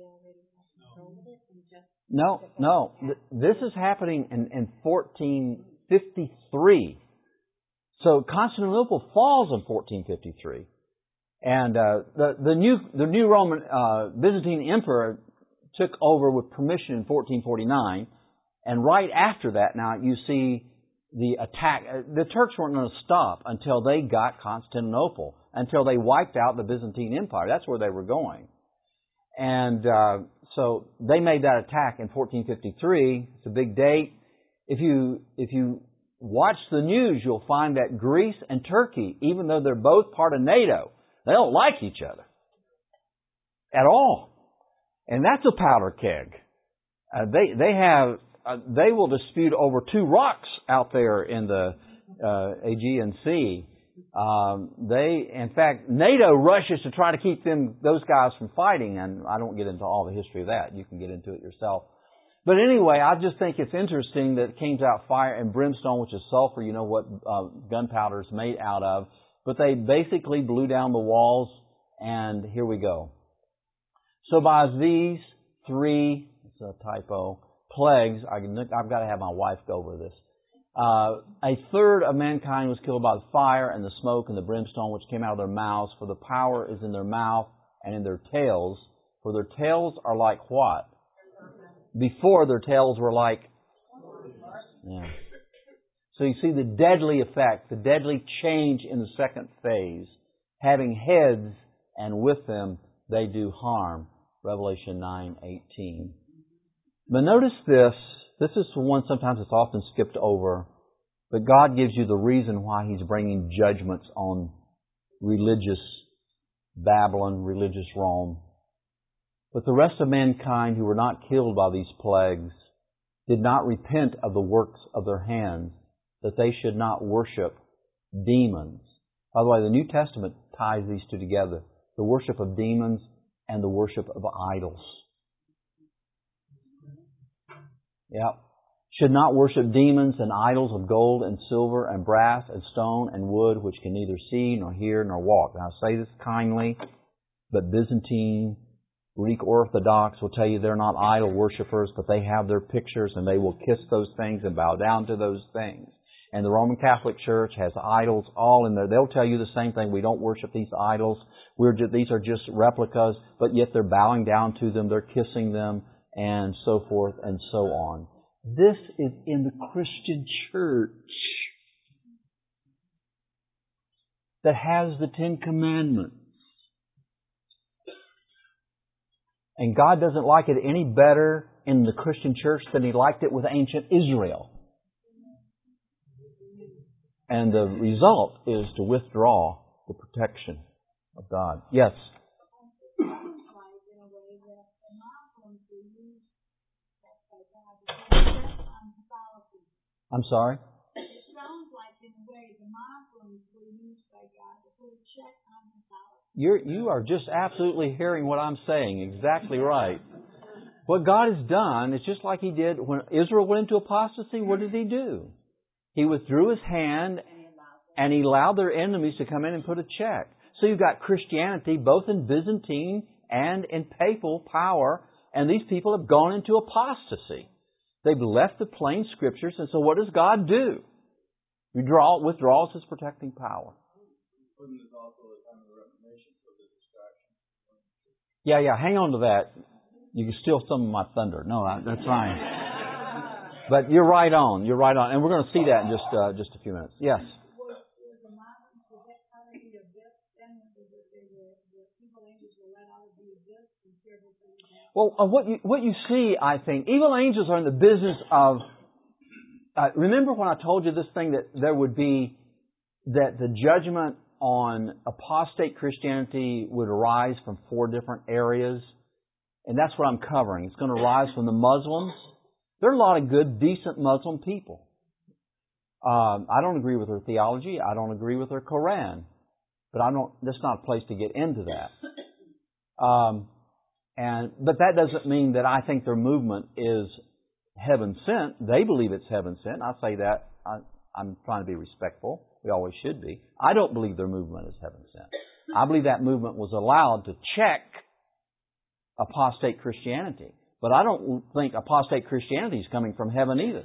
No, no. This is happening in, in fourteen fifty-three. So Constantinople falls in fourteen fifty-three, and uh, the the new the new Roman uh, Byzantine emperor took over with permission in fourteen forty-nine, and right after that, now you see the attack. The Turks weren't going to stop until they got Constantinople, until they wiped out the Byzantine Empire. That's where they were going. And uh, so they made that attack in fourteen fifty-three. It's a big date. If you if you watch the news, you'll find that Greece and Turkey, even though they're both part of NATO, they don't like each other. at all. And that's a powder keg. Uh, they they have uh, they will dispute over two rocks out there in the uh, Aegean Sea. Um, they, in fact, NATO rushes to try to keep them those guys from fighting, and I don't get into all the history of that. You can get into it yourself. But anyway, I just think it's interesting that it came out fire and brimstone, which is sulfur. You know what uh, gunpowder is made out of. But they basically blew down the walls, and here we go. So by these three, it's a typo, plagues, I, I've got to have my wife go over this. Uh, a third of mankind was killed by the fire and the smoke and the brimstone which came out of their mouths, for the power is in their mouth and in their tails. For their tails are like what? Before their tails were like... Yeah. So you see the deadly effect, the deadly change in the second phase. Having heads, and with them they do harm. Revelation nine eighteen. But notice this. This is the one sometimes it's often skipped over. But God gives you the reason why He's bringing judgments on religious Babylon, religious Rome. But the rest of mankind who were not killed by these plagues did not repent of the works of their hands, that they should not worship demons. By the way, the New Testament ties these two together. The worship of demons and the worship of idols. Yep. Should not worship demons and idols of gold and silver and brass and stone and wood, which can neither see nor hear nor walk. Now I say this kindly, but Byzantine, Greek Orthodox will tell you they're not idol worshippers, but they have their pictures and they will kiss those things and bow down to those things. And the Roman Catholic Church has idols all in there. They'll tell you the same thing. We don't worship these idols. We're just, these are just replicas, but yet they're bowing down to them, they're kissing them, and so forth and so on. This is in the Christian church that has the Ten Commandments. And God doesn't like it any better in the Christian church than He liked it with ancient Israel. And the result is to withdraw the protection of God. Yes? I'm sorry? It sounds like, in a way, the Muslims were used by God to put a check on Catholicism. You're, you are just absolutely hearing what I'm saying. Exactly right. What God has done is just like He did when Israel went into apostasy. What did He do? He withdrew His hand and He allowed their enemies to come in and put a check. So you've got Christianity both in Byzantine and in papal power, and these people have gone into apostasy. They've left the plain Scriptures, and so what does God do? Withdraw, withdraws His protecting power. Yeah, yeah, hang on to that. You can steal some of my thunder. No, that's fine. But you're right on. You're right on. And we're going to see that in just uh, just a few minutes. Yes? Well, uh, what you what you see, I think, evil angels are in the business of... Uh, remember when I told you this thing that there would be... that the judgment on apostate Christianity would arise from four different areas? And that's what I'm covering. It's going to arise from the Muslims. There are a lot of good, decent Muslim people. Um, I don't agree with their theology. I don't agree with their Quran. But I don't. That's not a place to get into that. Um, and but that doesn't mean that I think their movement is heaven sent. They believe it's heaven sent. I say that. I, I'm trying to be respectful. We always should be. I don't believe their movement is heaven sent. I believe that movement was allowed to check apostate Christianity. But I don't think apostate Christianity is coming from heaven either.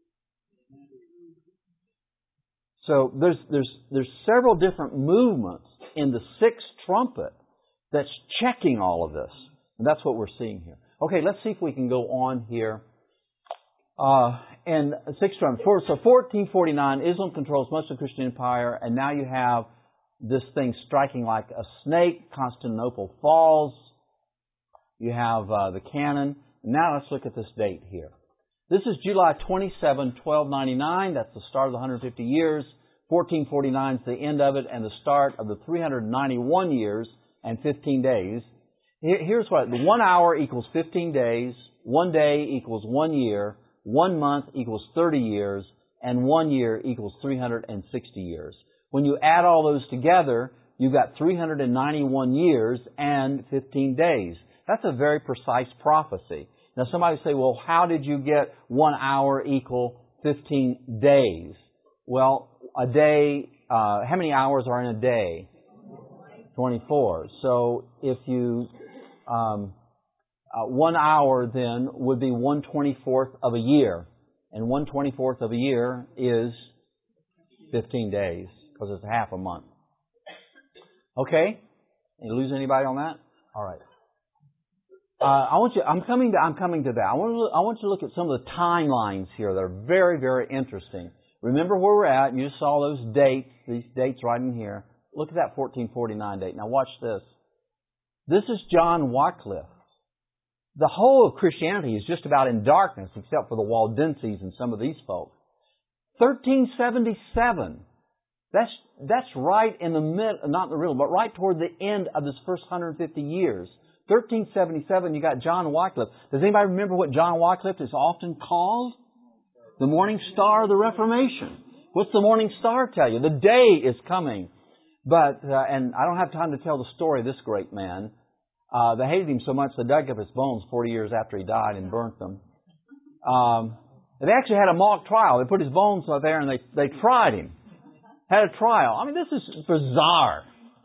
So there's there's there's several different movements in the sixth trumpet that's checking all of this. And that's what we're seeing here. Okay, let's see if we can go on here. Uh, and sixth trumpet. So fourteen forty-nine, Islam controls much of the Christian empire, and now you have this thing striking like a snake. Constantinople falls. You have uh, the canon. Now let's look at this date here. This is July twenty-seventh, twelve ninety-nine. That's the start of the one hundred fifty years. fourteen forty-nine is the end of it and the start of the three hundred ninety-one years and fifteen days. Here's what, one hour equals fifteen days, one day equals one year, one month equals thirty years, and one year equals three hundred sixty years. When you add all those together, you've got three hundred ninety-one years and fifteen days. That's a very precise prophecy. Now somebody say, well, how did you get one hour equal fifteen days? Well, a day, uh, how many hours are in a day? twenty-four. So if you, um, uh, one hour then would be one twenty-fourth of a year. And one twenty-fourth of a year is fifteen days, because it's half a month. Okay? You lose anybody on that? All right. Uh, I want you. I'm coming to. I'm coming to that. I want to. Look, I want you to look at some of the timelines here that are very, very interesting. Remember where we're at. You just saw those dates. These dates right in here. Look at that fourteen forty-nine date. Now watch this. This is John Wycliffe. The whole of Christianity is just about in darkness, except for the Waldenses and some of these folks. thirteen seventy-seven. That's that's right in the mid, not in the middle, but right toward the end of this first one hundred fifty years. thirteen seventy-seven, you got John Wycliffe. Does anybody remember what John Wycliffe is often called? The morning star of the Reformation. What's the morning star tell you? The day is coming. But, uh, and I don't have time to tell the story of this great man. Uh, they hated him so much they dug up his bones forty years after he died and burnt them. Um, they actually had a mock trial. They put his bones out there and they, they tried him. Had a trial. I mean, this is bizarre.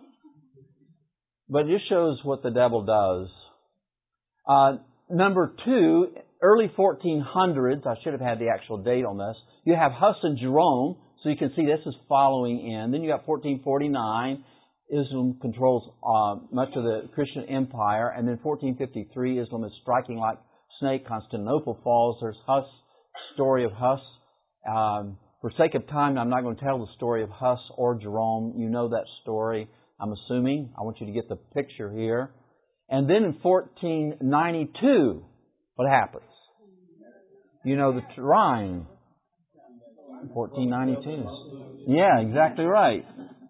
But it just shows what the devil does. Uh, number two, early fourteen hundreds, I should have had the actual date on this. You have Huss and Jerome, so you can see this is following in. Then you got fourteen forty-nine, Islam controls uh, much of the Christian empire. And then fourteen fifty-three, Islam is striking like snake. Constantinople falls. There's Huss, story of Huss. Um, for sake of time, I'm not going to tell the story of Huss or Jerome. You know that story, I'm assuming. I want you to get the picture here. And then in fourteen ninety-two, what happens? You know the Rhine. fourteen ninety-two. Yeah, exactly right.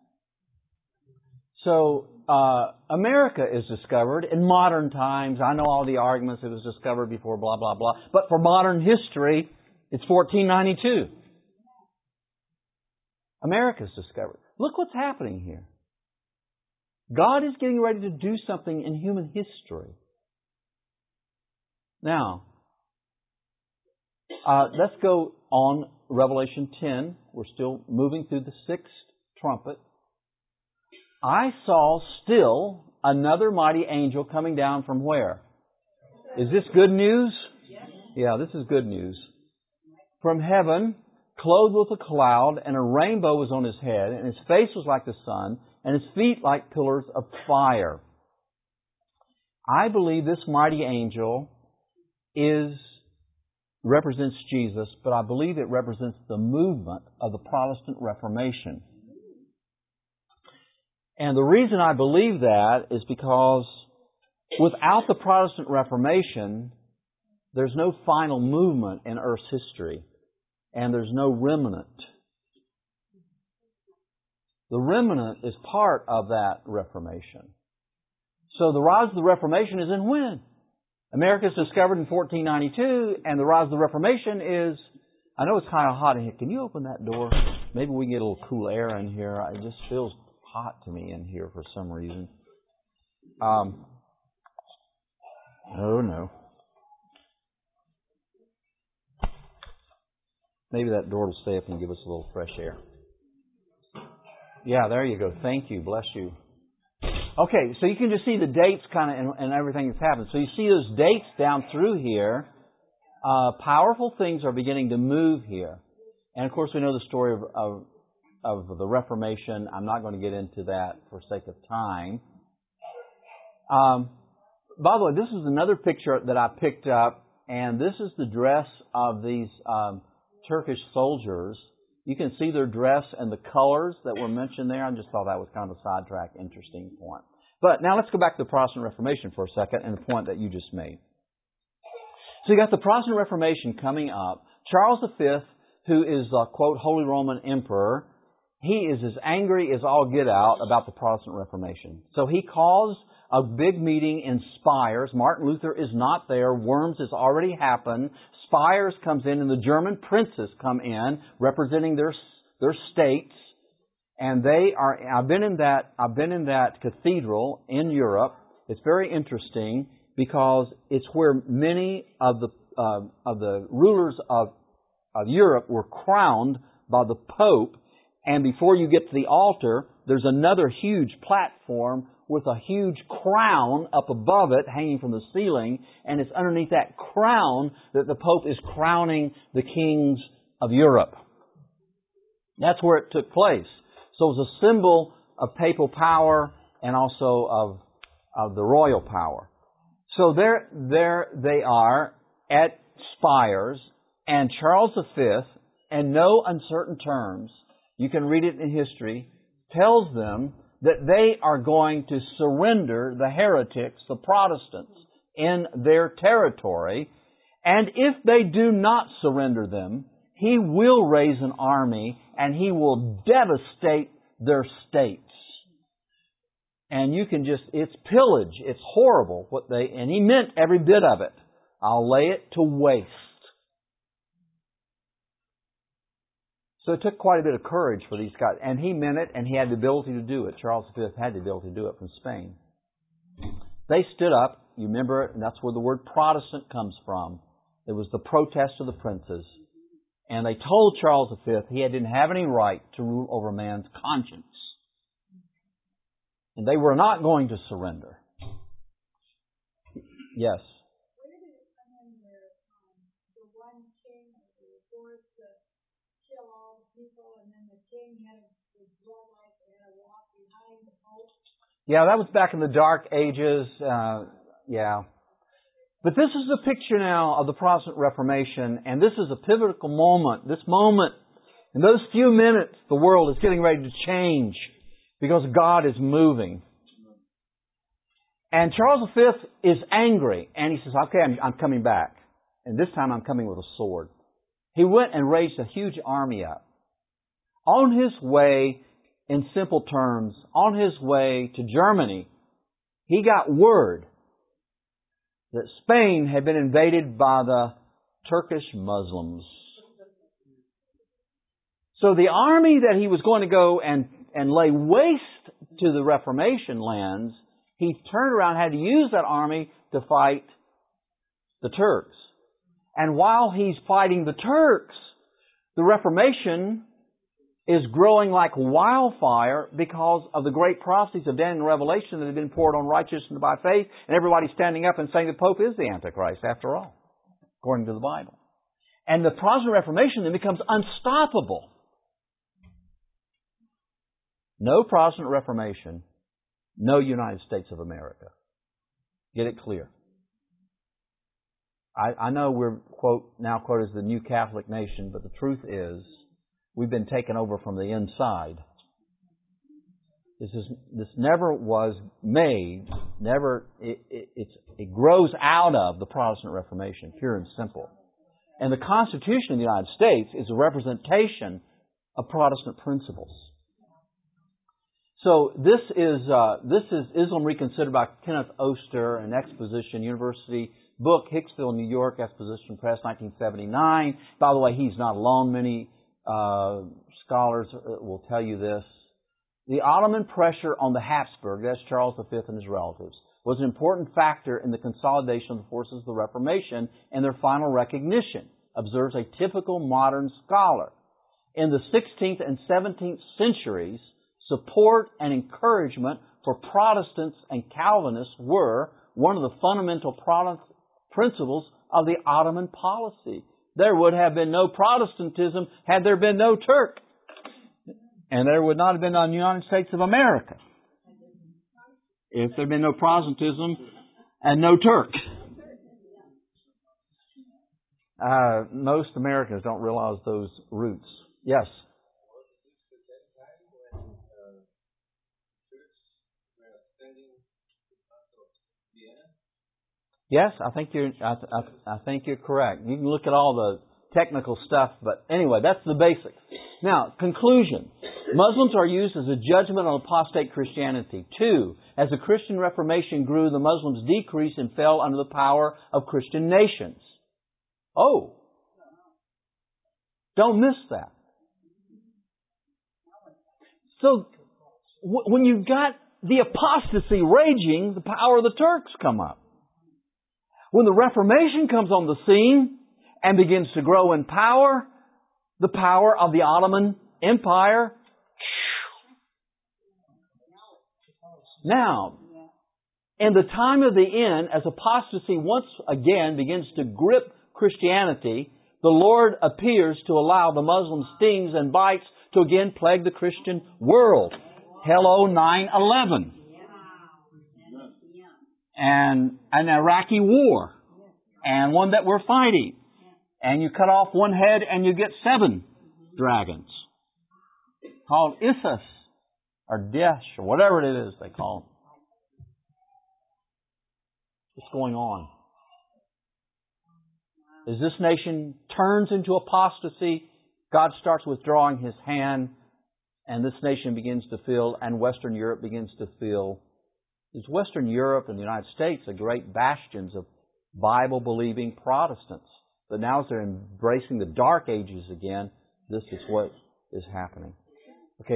So, uh, America is discovered in modern times. I know all the arguments, it was discovered before, blah, blah, blah. But for modern history, it's fourteen ninety-two. America is discovered. Look what's happening here. God is getting ready to do something in human history. Now, uh, let's go on Revelation ten. We're still moving through the sixth trumpet. I saw still another mighty angel coming down from where? Is this good news? Yeah, this is good news. From heaven, clothed with a cloud, and a rainbow was on his head, and his face was like the sun, and his feet like pillars of fire. I believe this mighty angel is represents Jesus, but I believe it represents the movement of the Protestant Reformation. And the reason I believe that is because without the Protestant Reformation, there's no final movement in Earth's history, and there's no remnant. The remnant is part of that Reformation. So the rise of the Reformation is in when? America is discovered in fourteen ninety-two, and the rise of the Reformation is, I know it's kind of hot in here. Can you open that door? Maybe we can get a little cool air in here. It just feels hot to me in here for some reason. Um, oh no. Maybe that door will stay up and give us a little fresh air. Yeah, there you go. Thank you. Bless you. Okay, so you can just see the dates kind of and, and everything that's happened. So you see those dates down through here. Uh, powerful things are beginning to move here. And of course we know the story of, of, of the Reformation. I'm not going to get into that for sake of time. Um, by the way, this is another picture that I picked up, and this is the dress of these um, Turkish soldiers. You can see their dress and the colors that were mentioned there. I just thought that was kind of a sidetrack, interesting point. But now let's go back to the Protestant Reformation for a second and the point that you just made. So you got the Protestant Reformation coming up. Charles the Fifth, who is the, quote, Holy Roman Emperor, he is as angry as all get out about the Protestant Reformation. So he caused a big meeting in Spires. Martin Luther is not there. Worms has already happened. Spires comes in, and the German princes come in, representing their their states. And they are. I've been in that. I've been in that cathedral in Europe. It's very interesting because it's where many of the uh, of the rulers of of Europe were crowned by the Pope. And before you get to the altar, there's another huge platform with a huge crown up above it, hanging from the ceiling. And it's underneath that crown that the Pope is crowning the kings of Europe. That's where it took place. So it was a symbol of papal power and also of, of the royal power. So there, there they are at Spires, and Charles the Fifth, in no uncertain terms, you can read it in history, tells them that they are going to surrender the heretics, the Protestants, in their territory. And if they do not surrender them, he will raise an army and he will devastate their states. And you can just, it's pillage, it's horrible what they, and he meant every bit of it. I'll lay it to waste. So it took quite a bit of courage for these guys. And he meant it, and he had the ability to do it. Charles the Fifth had the ability to do it from Spain. They stood up, you remember, and that's where the word Protestant comes from. It was the protest of the princes. And they told Charles the Fifth he didn't have any right to rule over man's conscience. And they were not going to surrender. Yes. Where did it come in where um, the one king was forced to kill all the people, and then the king had his blood like they had to walk behind the Pope? Yeah, that was back in the Dark Ages. Uh, yeah. But this is the picture now of the Protestant Reformation, and this is a pivotal moment. This moment, in those few minutes, the world is getting ready to change because God is moving. And Charles the Fifth is angry, and he says, okay, I'm, I'm coming back. And this time I'm coming with a sword. He went and raised a huge army up. On his way, in simple terms, on his way to Germany, he got word that Spain had been invaded by the Turkish Muslims. So the army that he was going to go and, and lay waste to the Reformation lands, he turned around and had to use that army to fight the Turks. And while he's fighting the Turks, the Reformation is growing like wildfire because of the great prophecies of Daniel and Revelation that have been poured on righteousness by faith, and everybody standing up and saying the Pope is the Antichrist after all, according to the Bible. And the Protestant Reformation then becomes unstoppable. No Protestant Reformation, no United States of America. Get it clear. I, I know we're quote now quoted as the new Catholic nation, but the truth is we've been taken over from the inside. This is this never was made, never it, it, it's, it grows out of the Protestant Reformation, pure and simple. And the Constitution of the United States is a representation of Protestant principles. So this is uh, this is Islam Reconsidered by Kenneth Oster, an Exposition University book, Hicksville, New York, Exposition Press, nineteen seventy-nine. By the way, he's not alone. Many uh, scholars will tell you this. The Ottoman pressure on the Habsburg, that's Charles the Fifth and his relatives, was an important factor in the consolidation of the forces of the Reformation and their final recognition, observes a typical modern scholar. In the sixteenth and seventeenth centuries, support and encouragement for Protestants and Calvinists were one of the fundamental principles of the Ottoman policy. There would have been no Protestantism had there been no Turk. And there would not have been a United States of America if there had been no Protestantism and no Turk. Uh, most Americans don't realize those roots. Yes? Yes, I think you're. I, I, I think you're correct. You can look at all the technical stuff, but anyway, that's the basics. Now, conclusion. Muslims are used as a judgment on apostate Christianity. Two, as the Christian Reformation grew, the Muslims decreased and fell under the power of Christian nations. Oh! Don't miss that. So, w- when you've got the apostasy raging, the power of the Turks come up. When the Reformation comes on the scene and begins to grow in power, the power of the Ottoman Empire. Now, in the time of the end, as apostasy once again begins to grip Christianity, the Lord appears to allow the Muslim stings and bites to again plague the Christian world. Hello, nine eleven. And an Iraqi war. And one that we're fighting. And you cut off one head and you get seven dragons. Called Isis. Or Daesh. Or whatever it is they call them. What's going on? As this nation turns into apostasy, God starts withdrawing His hand, and this nation begins to feel, and Western Europe begins to feel. Is Western Europe and the United States are great bastions of Bible-believing Protestants. But now as they're embracing the Dark Ages again, this is what is happening. Okay.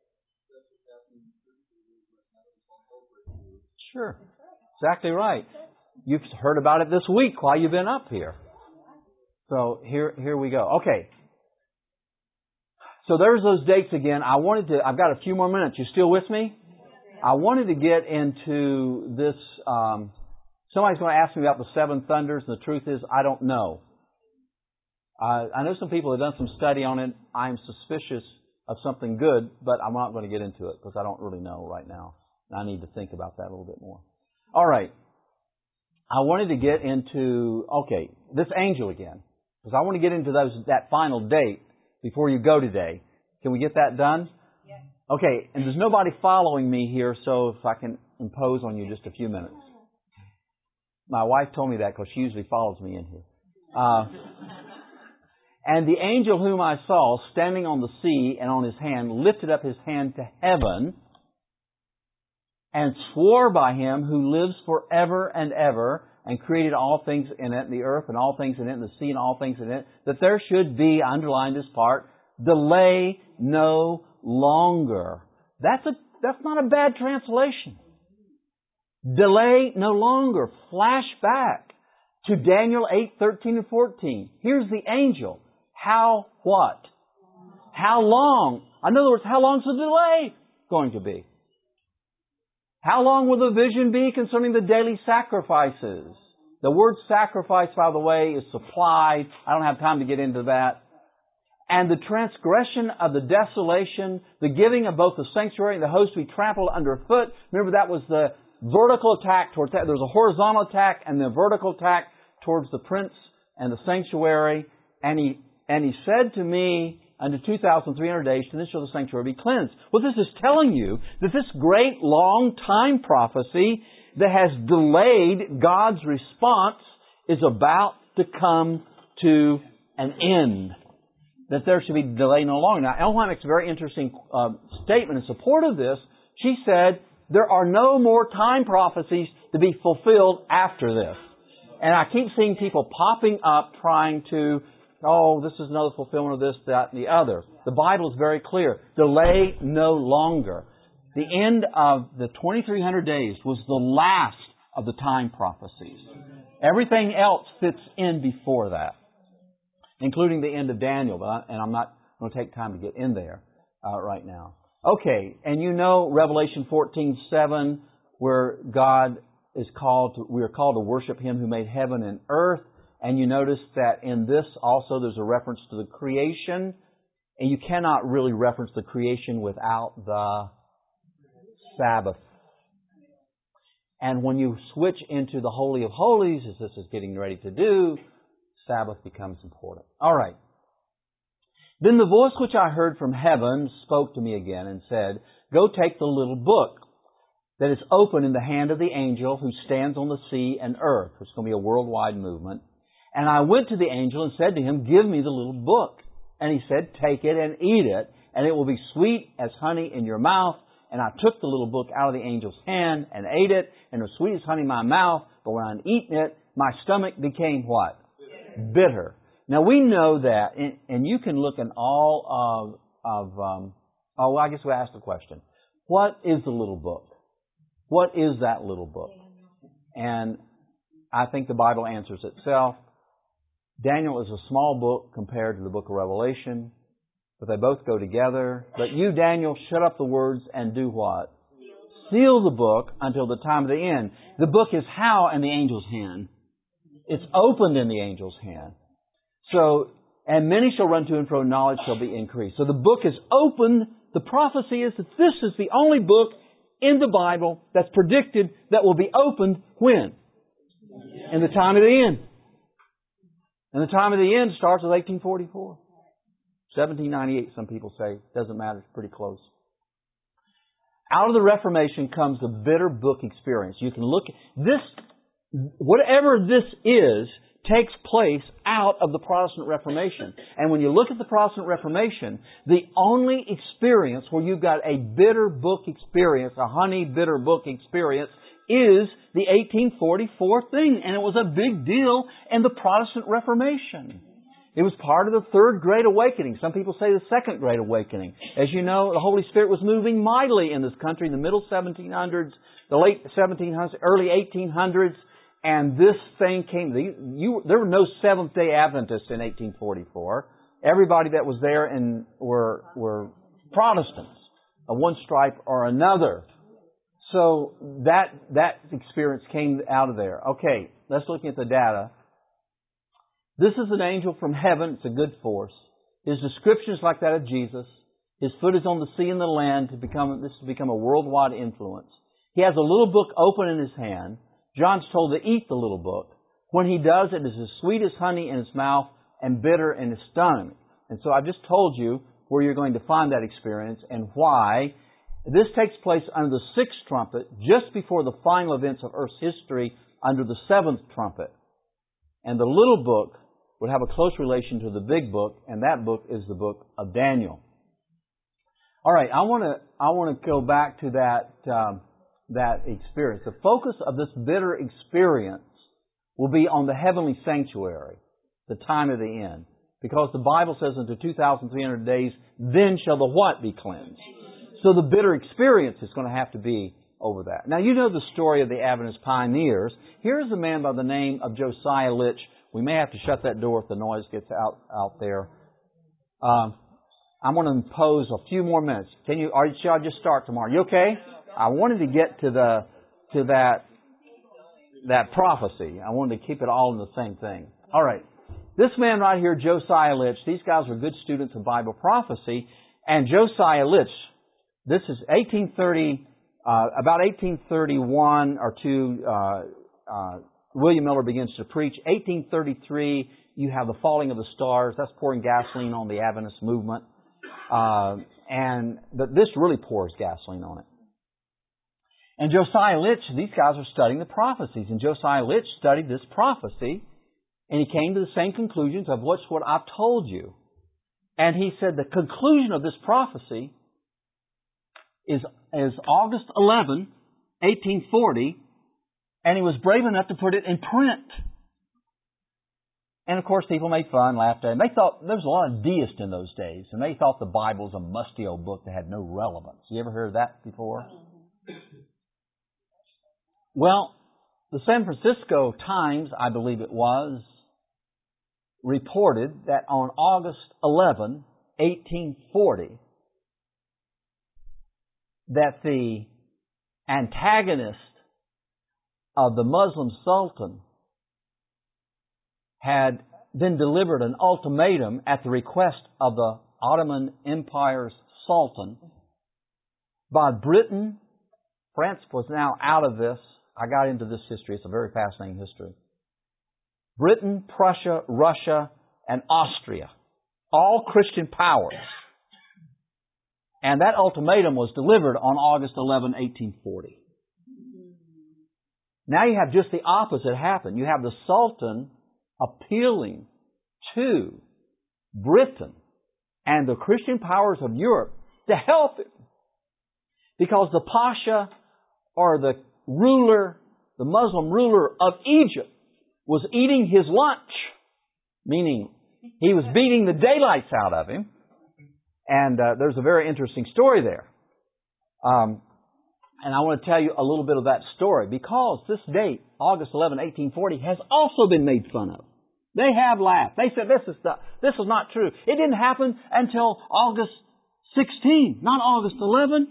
Sure. Exactly right. You've heard about it this week while you've been up here. So here, here we go. Okay. So there's those dates again. I wanted to, I've got a few more minutes. You still with me? I wanted to get into this, um, somebody's going to ask me about the seven thunders, and the truth is, I don't know. Uh, I know some people have done some study on it. I'm suspicious of something good, but I'm not going to get into it because I don't really know right now. I need to think about that a little bit more. All right. I wanted to get into, okay, this angel again. Because I want to get into those that final date before you go today. Can we get that done? Yes. Okay, and there's nobody following me here, so if I can impose on you just a few minutes. My wife told me that because she usually follows me in here. Uh, and the angel whom I saw standing on the sea and on his hand lifted up his hand to heaven and swore by him who lives forever and ever and created all things in it, the earth and all things in it, and the sea and all things in it, that there should be, I underline this part, delay no longer. That's a that's not a bad translation. Delay no longer. Flash back to Daniel eight, thirteen and fourteen. Here's the angel. How what? How long? In other words, how long is the delay going to be? How long will the vision be concerning the daily sacrifices? The word sacrifice, by the way, is supplied. I don't have time to get into that. And the transgression of the desolation, the giving of both the sanctuary and the host to be trampled underfoot. Remember, that was the vertical attack towards that. There was a horizontal attack and the vertical attack towards the prince and the sanctuary. And he, and he said to me, unto two thousand three hundred days, to this shall the sanctuary be cleansed. Well, this is telling you that this great long time prophecy that has delayed God's response is about to come to an end. That there should be delay no longer. Now, Ellen White makes a very interesting uh, statement in support of this. She said, there are no more time prophecies to be fulfilled after this. And I keep seeing people popping up trying to, oh, this is another fulfillment of this, that, and the other. The Bible is very clear. Delay no longer. The end of the twenty-three hundred days was the last of the time prophecies. Everything else fits in before that, including the end of Daniel. But I, and I'm not going to take time to get in there uh, right now. Okay, and you know Revelation fourteen seven, where God is called to, we are called to worship Him who made heaven and earth. And you notice that in this also there's a reference to the creation. And you cannot really reference the creation without the Sabbath. And when you switch into the Holy of Holies, as this is getting ready to do, Sabbath becomes important. All right. Then the voice which I heard from heaven spoke to me again and said, go take the little book that is open in the hand of the angel who stands on the sea and earth. It's going to be a worldwide movement. And I went to the angel and said to him, give me the little book. And he said, take it and eat it, and it will be sweet as honey in your mouth. And I took the little book out of the angel's hand and ate it, and it was sweet as honey in my mouth. But when I'd eaten it, my stomach became what? Bitter. Bitter. Now we know that, and, and you can look in all of, of um, oh, well, I guess we asked the question. What is the little book? What is that little book? And I think the Bible answers itself. Daniel is a small book compared to the book of Revelation, but they both go together. But you, Daniel, shut up the words and do what? Seal the book until the time of the end. The book is how in the angel's hand? It's opened in the angel's hand. So, and many shall run to and fro, knowledge shall be increased. So the book is opened. The prophecy is that this is the only book in the Bible that's predicted that will be opened when? In the time of the end. And the time of the end starts with eighteen forty-four. seventeen ninety-eight, some people say. Doesn't matter. It's pretty close. Out of the Reformation comes the bitter book experience. You can look at this, whatever this is, takes place out of the Protestant Reformation. And when you look at the Protestant Reformation, the only experience where you've got a bitter book experience, a honey bitter book experience, is the eighteen forty-four thing. And it was a big deal in the Protestant Reformation. It was part of the Third Great Awakening. Some people say the Second Great Awakening. As you know, the Holy Spirit was moving mightily in this country in the middle seventeen hundreds, the late seventeen hundreds, early eighteen hundreds, and this thing came. You, there were no Seventh-day Adventists in eighteen forty-four. Everybody that was there and were were Protestants of one stripe or another. So that that experience came out of there. Okay, let's look at the data. This is an angel from heaven. It's a good force. His description is like that of Jesus. His foot is on the sea and the land to become this to become a worldwide influence. He has a little book open in his hand. John's told to eat the little book. When he does, it is as sweet as honey in his mouth and bitter in his stomach. And so I've just told you where you're going to find that experience and why. This takes place under the sixth trumpet, just before the final events of Earth's history under the seventh trumpet. And the little book would have a close relation to the big book, and that book is the book of Daniel. All right, I want to I want to go back to that um, that experience. The focus of this bitter experience will be on the heavenly sanctuary, the time of the end, because the Bible says unto two thousand three hundred days, then shall the what be cleansed. So the bitter experience is going to have to be over that. Now you know the story of the Adventist pioneers. Here's a man by the name of Josiah Litch. We may have to shut that door if the noise gets out out there. Um, I'm going to impose a few more minutes. Can you? Or shall I just start tomorrow? You okay? I wanted to get to the to that that prophecy. I wanted to keep it all in the same thing. All right. This man right here, Josiah Litch. These guys were good students of Bible prophecy, and Josiah Litch. This is eighteen thirty, uh, about eighteen thirty-one or two. Uh, uh, William Miller begins to preach. eighteen thirty-three, you have the falling of the stars. That's pouring gasoline on the Adventist movement. Uh, and but this really pours gasoline on it. And Josiah Litch, these guys are studying the prophecies. And Josiah Litch studied this prophecy, and he came to the same conclusions of what's what I've told you. And he said the conclusion of this prophecy is, is August eleventh, eighteen forty, and he was brave enough to put it in print. And of course, people made fun, laughed at him. They thought there was a lot of deists in those days, and they thought the Bible was a musty old book that had no relevance. You ever heard of that before? Well, the San Francisco Times, I believe it was, reported that on August eleventh, eighteen forty, that the antagonist of the Muslim Sultan had been delivered an ultimatum at the request of the Ottoman Empire's Sultan by Britain. France was now out of this. I got into this history. It's a very fascinating history. Britain, Prussia, Russia, and Austria, all Christian powers. And that ultimatum was delivered on August eleventh, eighteen forty. Now you have just the opposite happen. You have the Sultan appealing to Britain and the Christian powers of Europe to help him. Because the Pasha, or the ruler, the Muslim ruler of Egypt, was eating his lunch, meaning he was beating the daylights out of him. And uh, there's a very interesting story there. Um, and I want to tell you a little bit of that story, because this date, August eleventh, eighteen forty, has also been made fun of. They have laughed. They said, this is, the, this is not true. It didn't happen until August sixteenth, not August eleventh.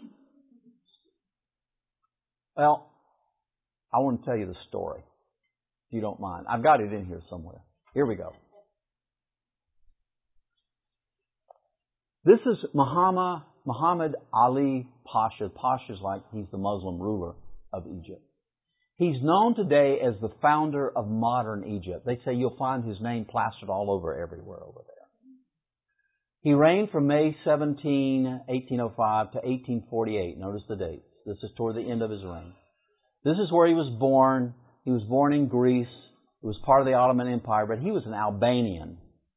Well, I want to tell you the story, if you don't mind. I've got it in here somewhere. Here we go. This is Muhammad, Muhammad Ali Pasha. Pasha is like he's the Muslim ruler of Egypt. He's known today as the founder of modern Egypt. They say you'll find his name plastered all over everywhere over there. He reigned from May seventeenth, eighteen oh five to eighteen forty-eight. Notice the dates. This is toward the end of his reign. This is where he was born. He was born in Greece. It was part of the Ottoman Empire, but he was an Albanian.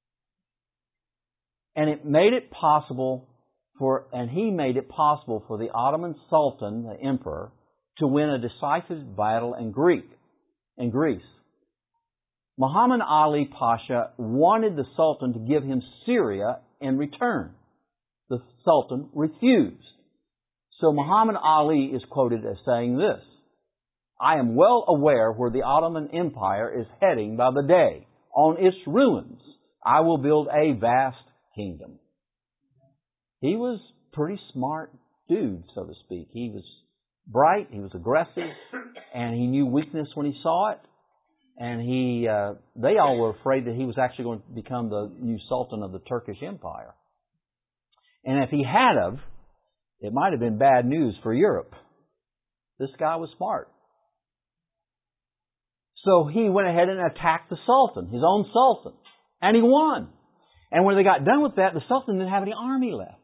And it made it possible for, and he made it possible for the Ottoman Sultan, the emperor, to win a decisive battle in Greek, in Greece. Muhammad Ali Pasha wanted the Sultan to give him Syria in return. The Sultan refused. So Muhammad Ali is quoted as saying this: I am well aware where the Ottoman Empire is heading by the day. On its ruins, I will build a vast kingdom. He was a pretty smart dude, so to speak. He was bright, he was aggressive, and he knew weakness when he saw it. And he, uh, they all were afraid that he was actually going to become the new Sultan of the Turkish Empire. And if he had of, it might have been bad news for Europe. This guy was smart. So he went ahead and attacked the Sultan, his own Sultan, and he won. And when they got done with that, the Sultan didn't have any army left.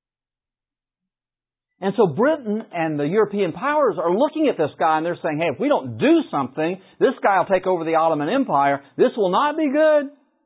And so Britain and the European powers are looking at this guy and they're saying, hey, if we don't do something, this guy will take over the Ottoman Empire. This will not be good.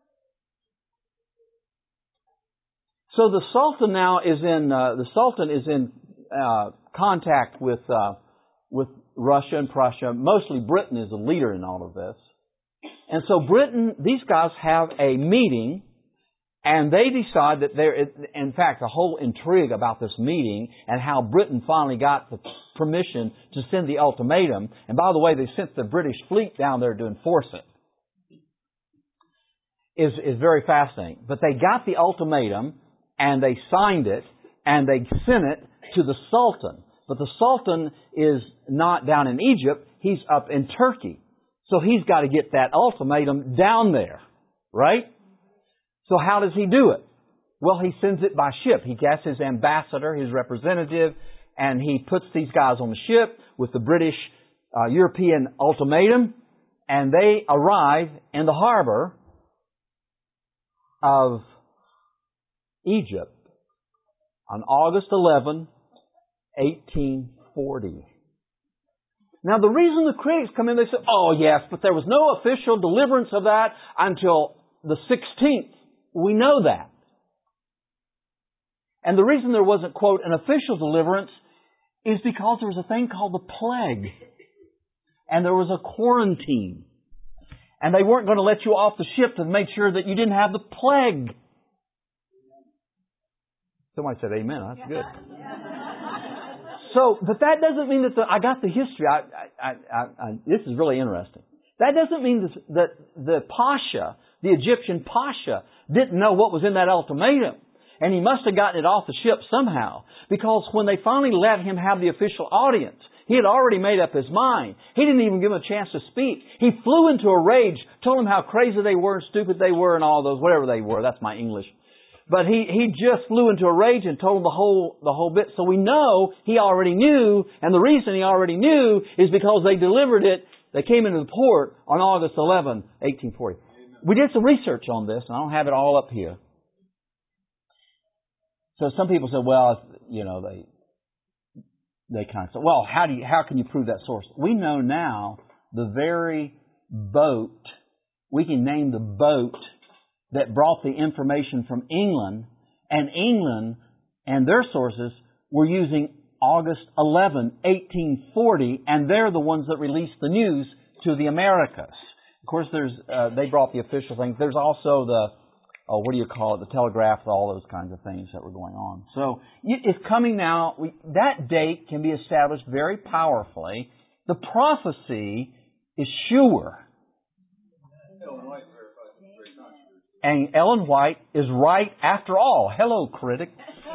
So the Sultan now is in, uh, the Sultan is in uh, contact with, uh, with Russia and Prussia. Mostly Britain is the leader in all of this. And so Britain, these guys have a meeting. And they decide that there, in fact, the whole intrigue about this meeting and how Britain finally got the permission to send the ultimatum. And by the way, they sent the British fleet down there to enforce it. Is, is very fascinating. But they got the ultimatum and they signed it and they sent it to the Sultan. But the Sultan is not down in Egypt. He's up in Turkey. So he's got to get that ultimatum down there. Right? So how does he do it? Well, he sends it by ship. He gets his ambassador, his representative, and he puts these guys on the ship with the British uh, European ultimatum, and they arrive in the harbor of Egypt on August eleventh, eighteen forty. Now, the reason the critics come in, they say, oh, yes, but there was no official deliverance of that until the sixteenth. We know that. And the reason there wasn't, quote, an official deliverance is because there was a thing called the plague. And there was a quarantine. And they weren't going to let you off the ship to make sure that you didn't have the plague. Somebody said amen. That's good. So, but that doesn't mean that the, I got the history. I, I, I, I, this is really interesting. That doesn't mean that, that the Pasha, the Egyptian Pasha, didn't know what was in that ultimatum. And he must have gotten it off the ship somehow. Because when they finally let him have the official audience, he had already made up his mind. He didn't even give them a chance to speak. He flew into a rage, told them how crazy they were and stupid they were and all those, whatever they were. That's my English. But he, he just flew into a rage and told them the whole, the whole bit. So we know he already knew, and the reason he already knew is because they delivered it. They came into the port on August eleventh, eighteen forty. We did some research on this, and I don't have it all up here. So some people said, well, you know, they they kind of said, well, how do you, how can you prove that source? We know now the very boat, we can name the boat that brought the information from England And England and their sources were using August eleventh, eighteen forty, and they're the ones that released the news to the Americas. Of course, there's uh, they brought the official things. There's also the, oh, what do you call it, the telegraph, all those kinds of things that were going on. So it's coming now. We, that date can be established very powerfully. The prophecy is sure. And Ellen White is right after all. Hello, critic.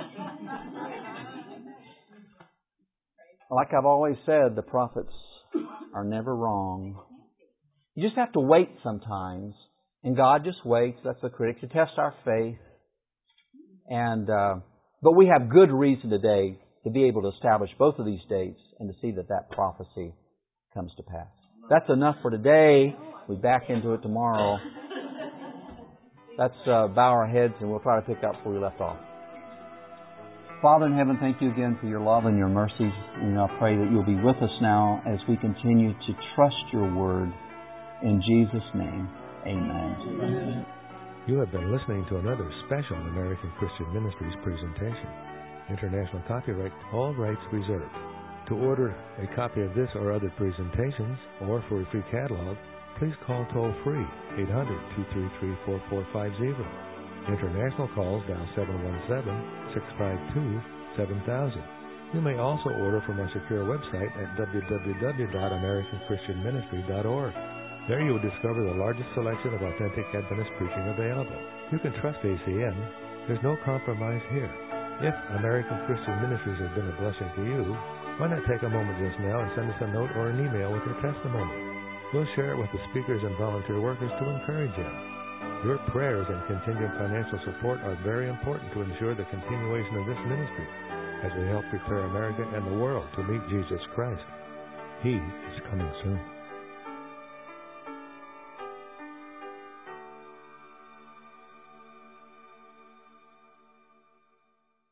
Like I've always said, the prophets are never wrong. You just have to wait sometimes. And God just waits. That's the critic, to test our faith. And uh, but we have good reason today to be able to establish both of these dates and to see that that prophecy comes to pass. That's enough for today. We'll be back into it tomorrow. Let's uh, bow our heads and we'll try to pick up where we left off. Father in heaven, thank you again for your love and your mercies. And I pray that you'll be with us now as we continue to trust your word. In Jesus' name, amen. Amen. You have been listening to another special American Christian Ministries presentation. International copyright, all rights reserved. To order a copy of this or other presentations, or for a free catalog, please call toll-free eight hundred, two three three, four four five zero. International calls dial seven one seven, six five two, seven thousand. You may also order from our secure website at w w w dot american christian ministry dot org. There you will discover the largest selection of authentic Adventist preaching available. You can trust A C M. There's no compromise here. If American Christian Ministries has been a blessing to you, why not take a moment just now and send us a note or an email with your testimony? We'll share it with the speakers and volunteer workers to encourage you. Your prayers and continued financial support are very important to ensure the continuation of this ministry as we help prepare America and the world to meet Jesus Christ. He is coming soon.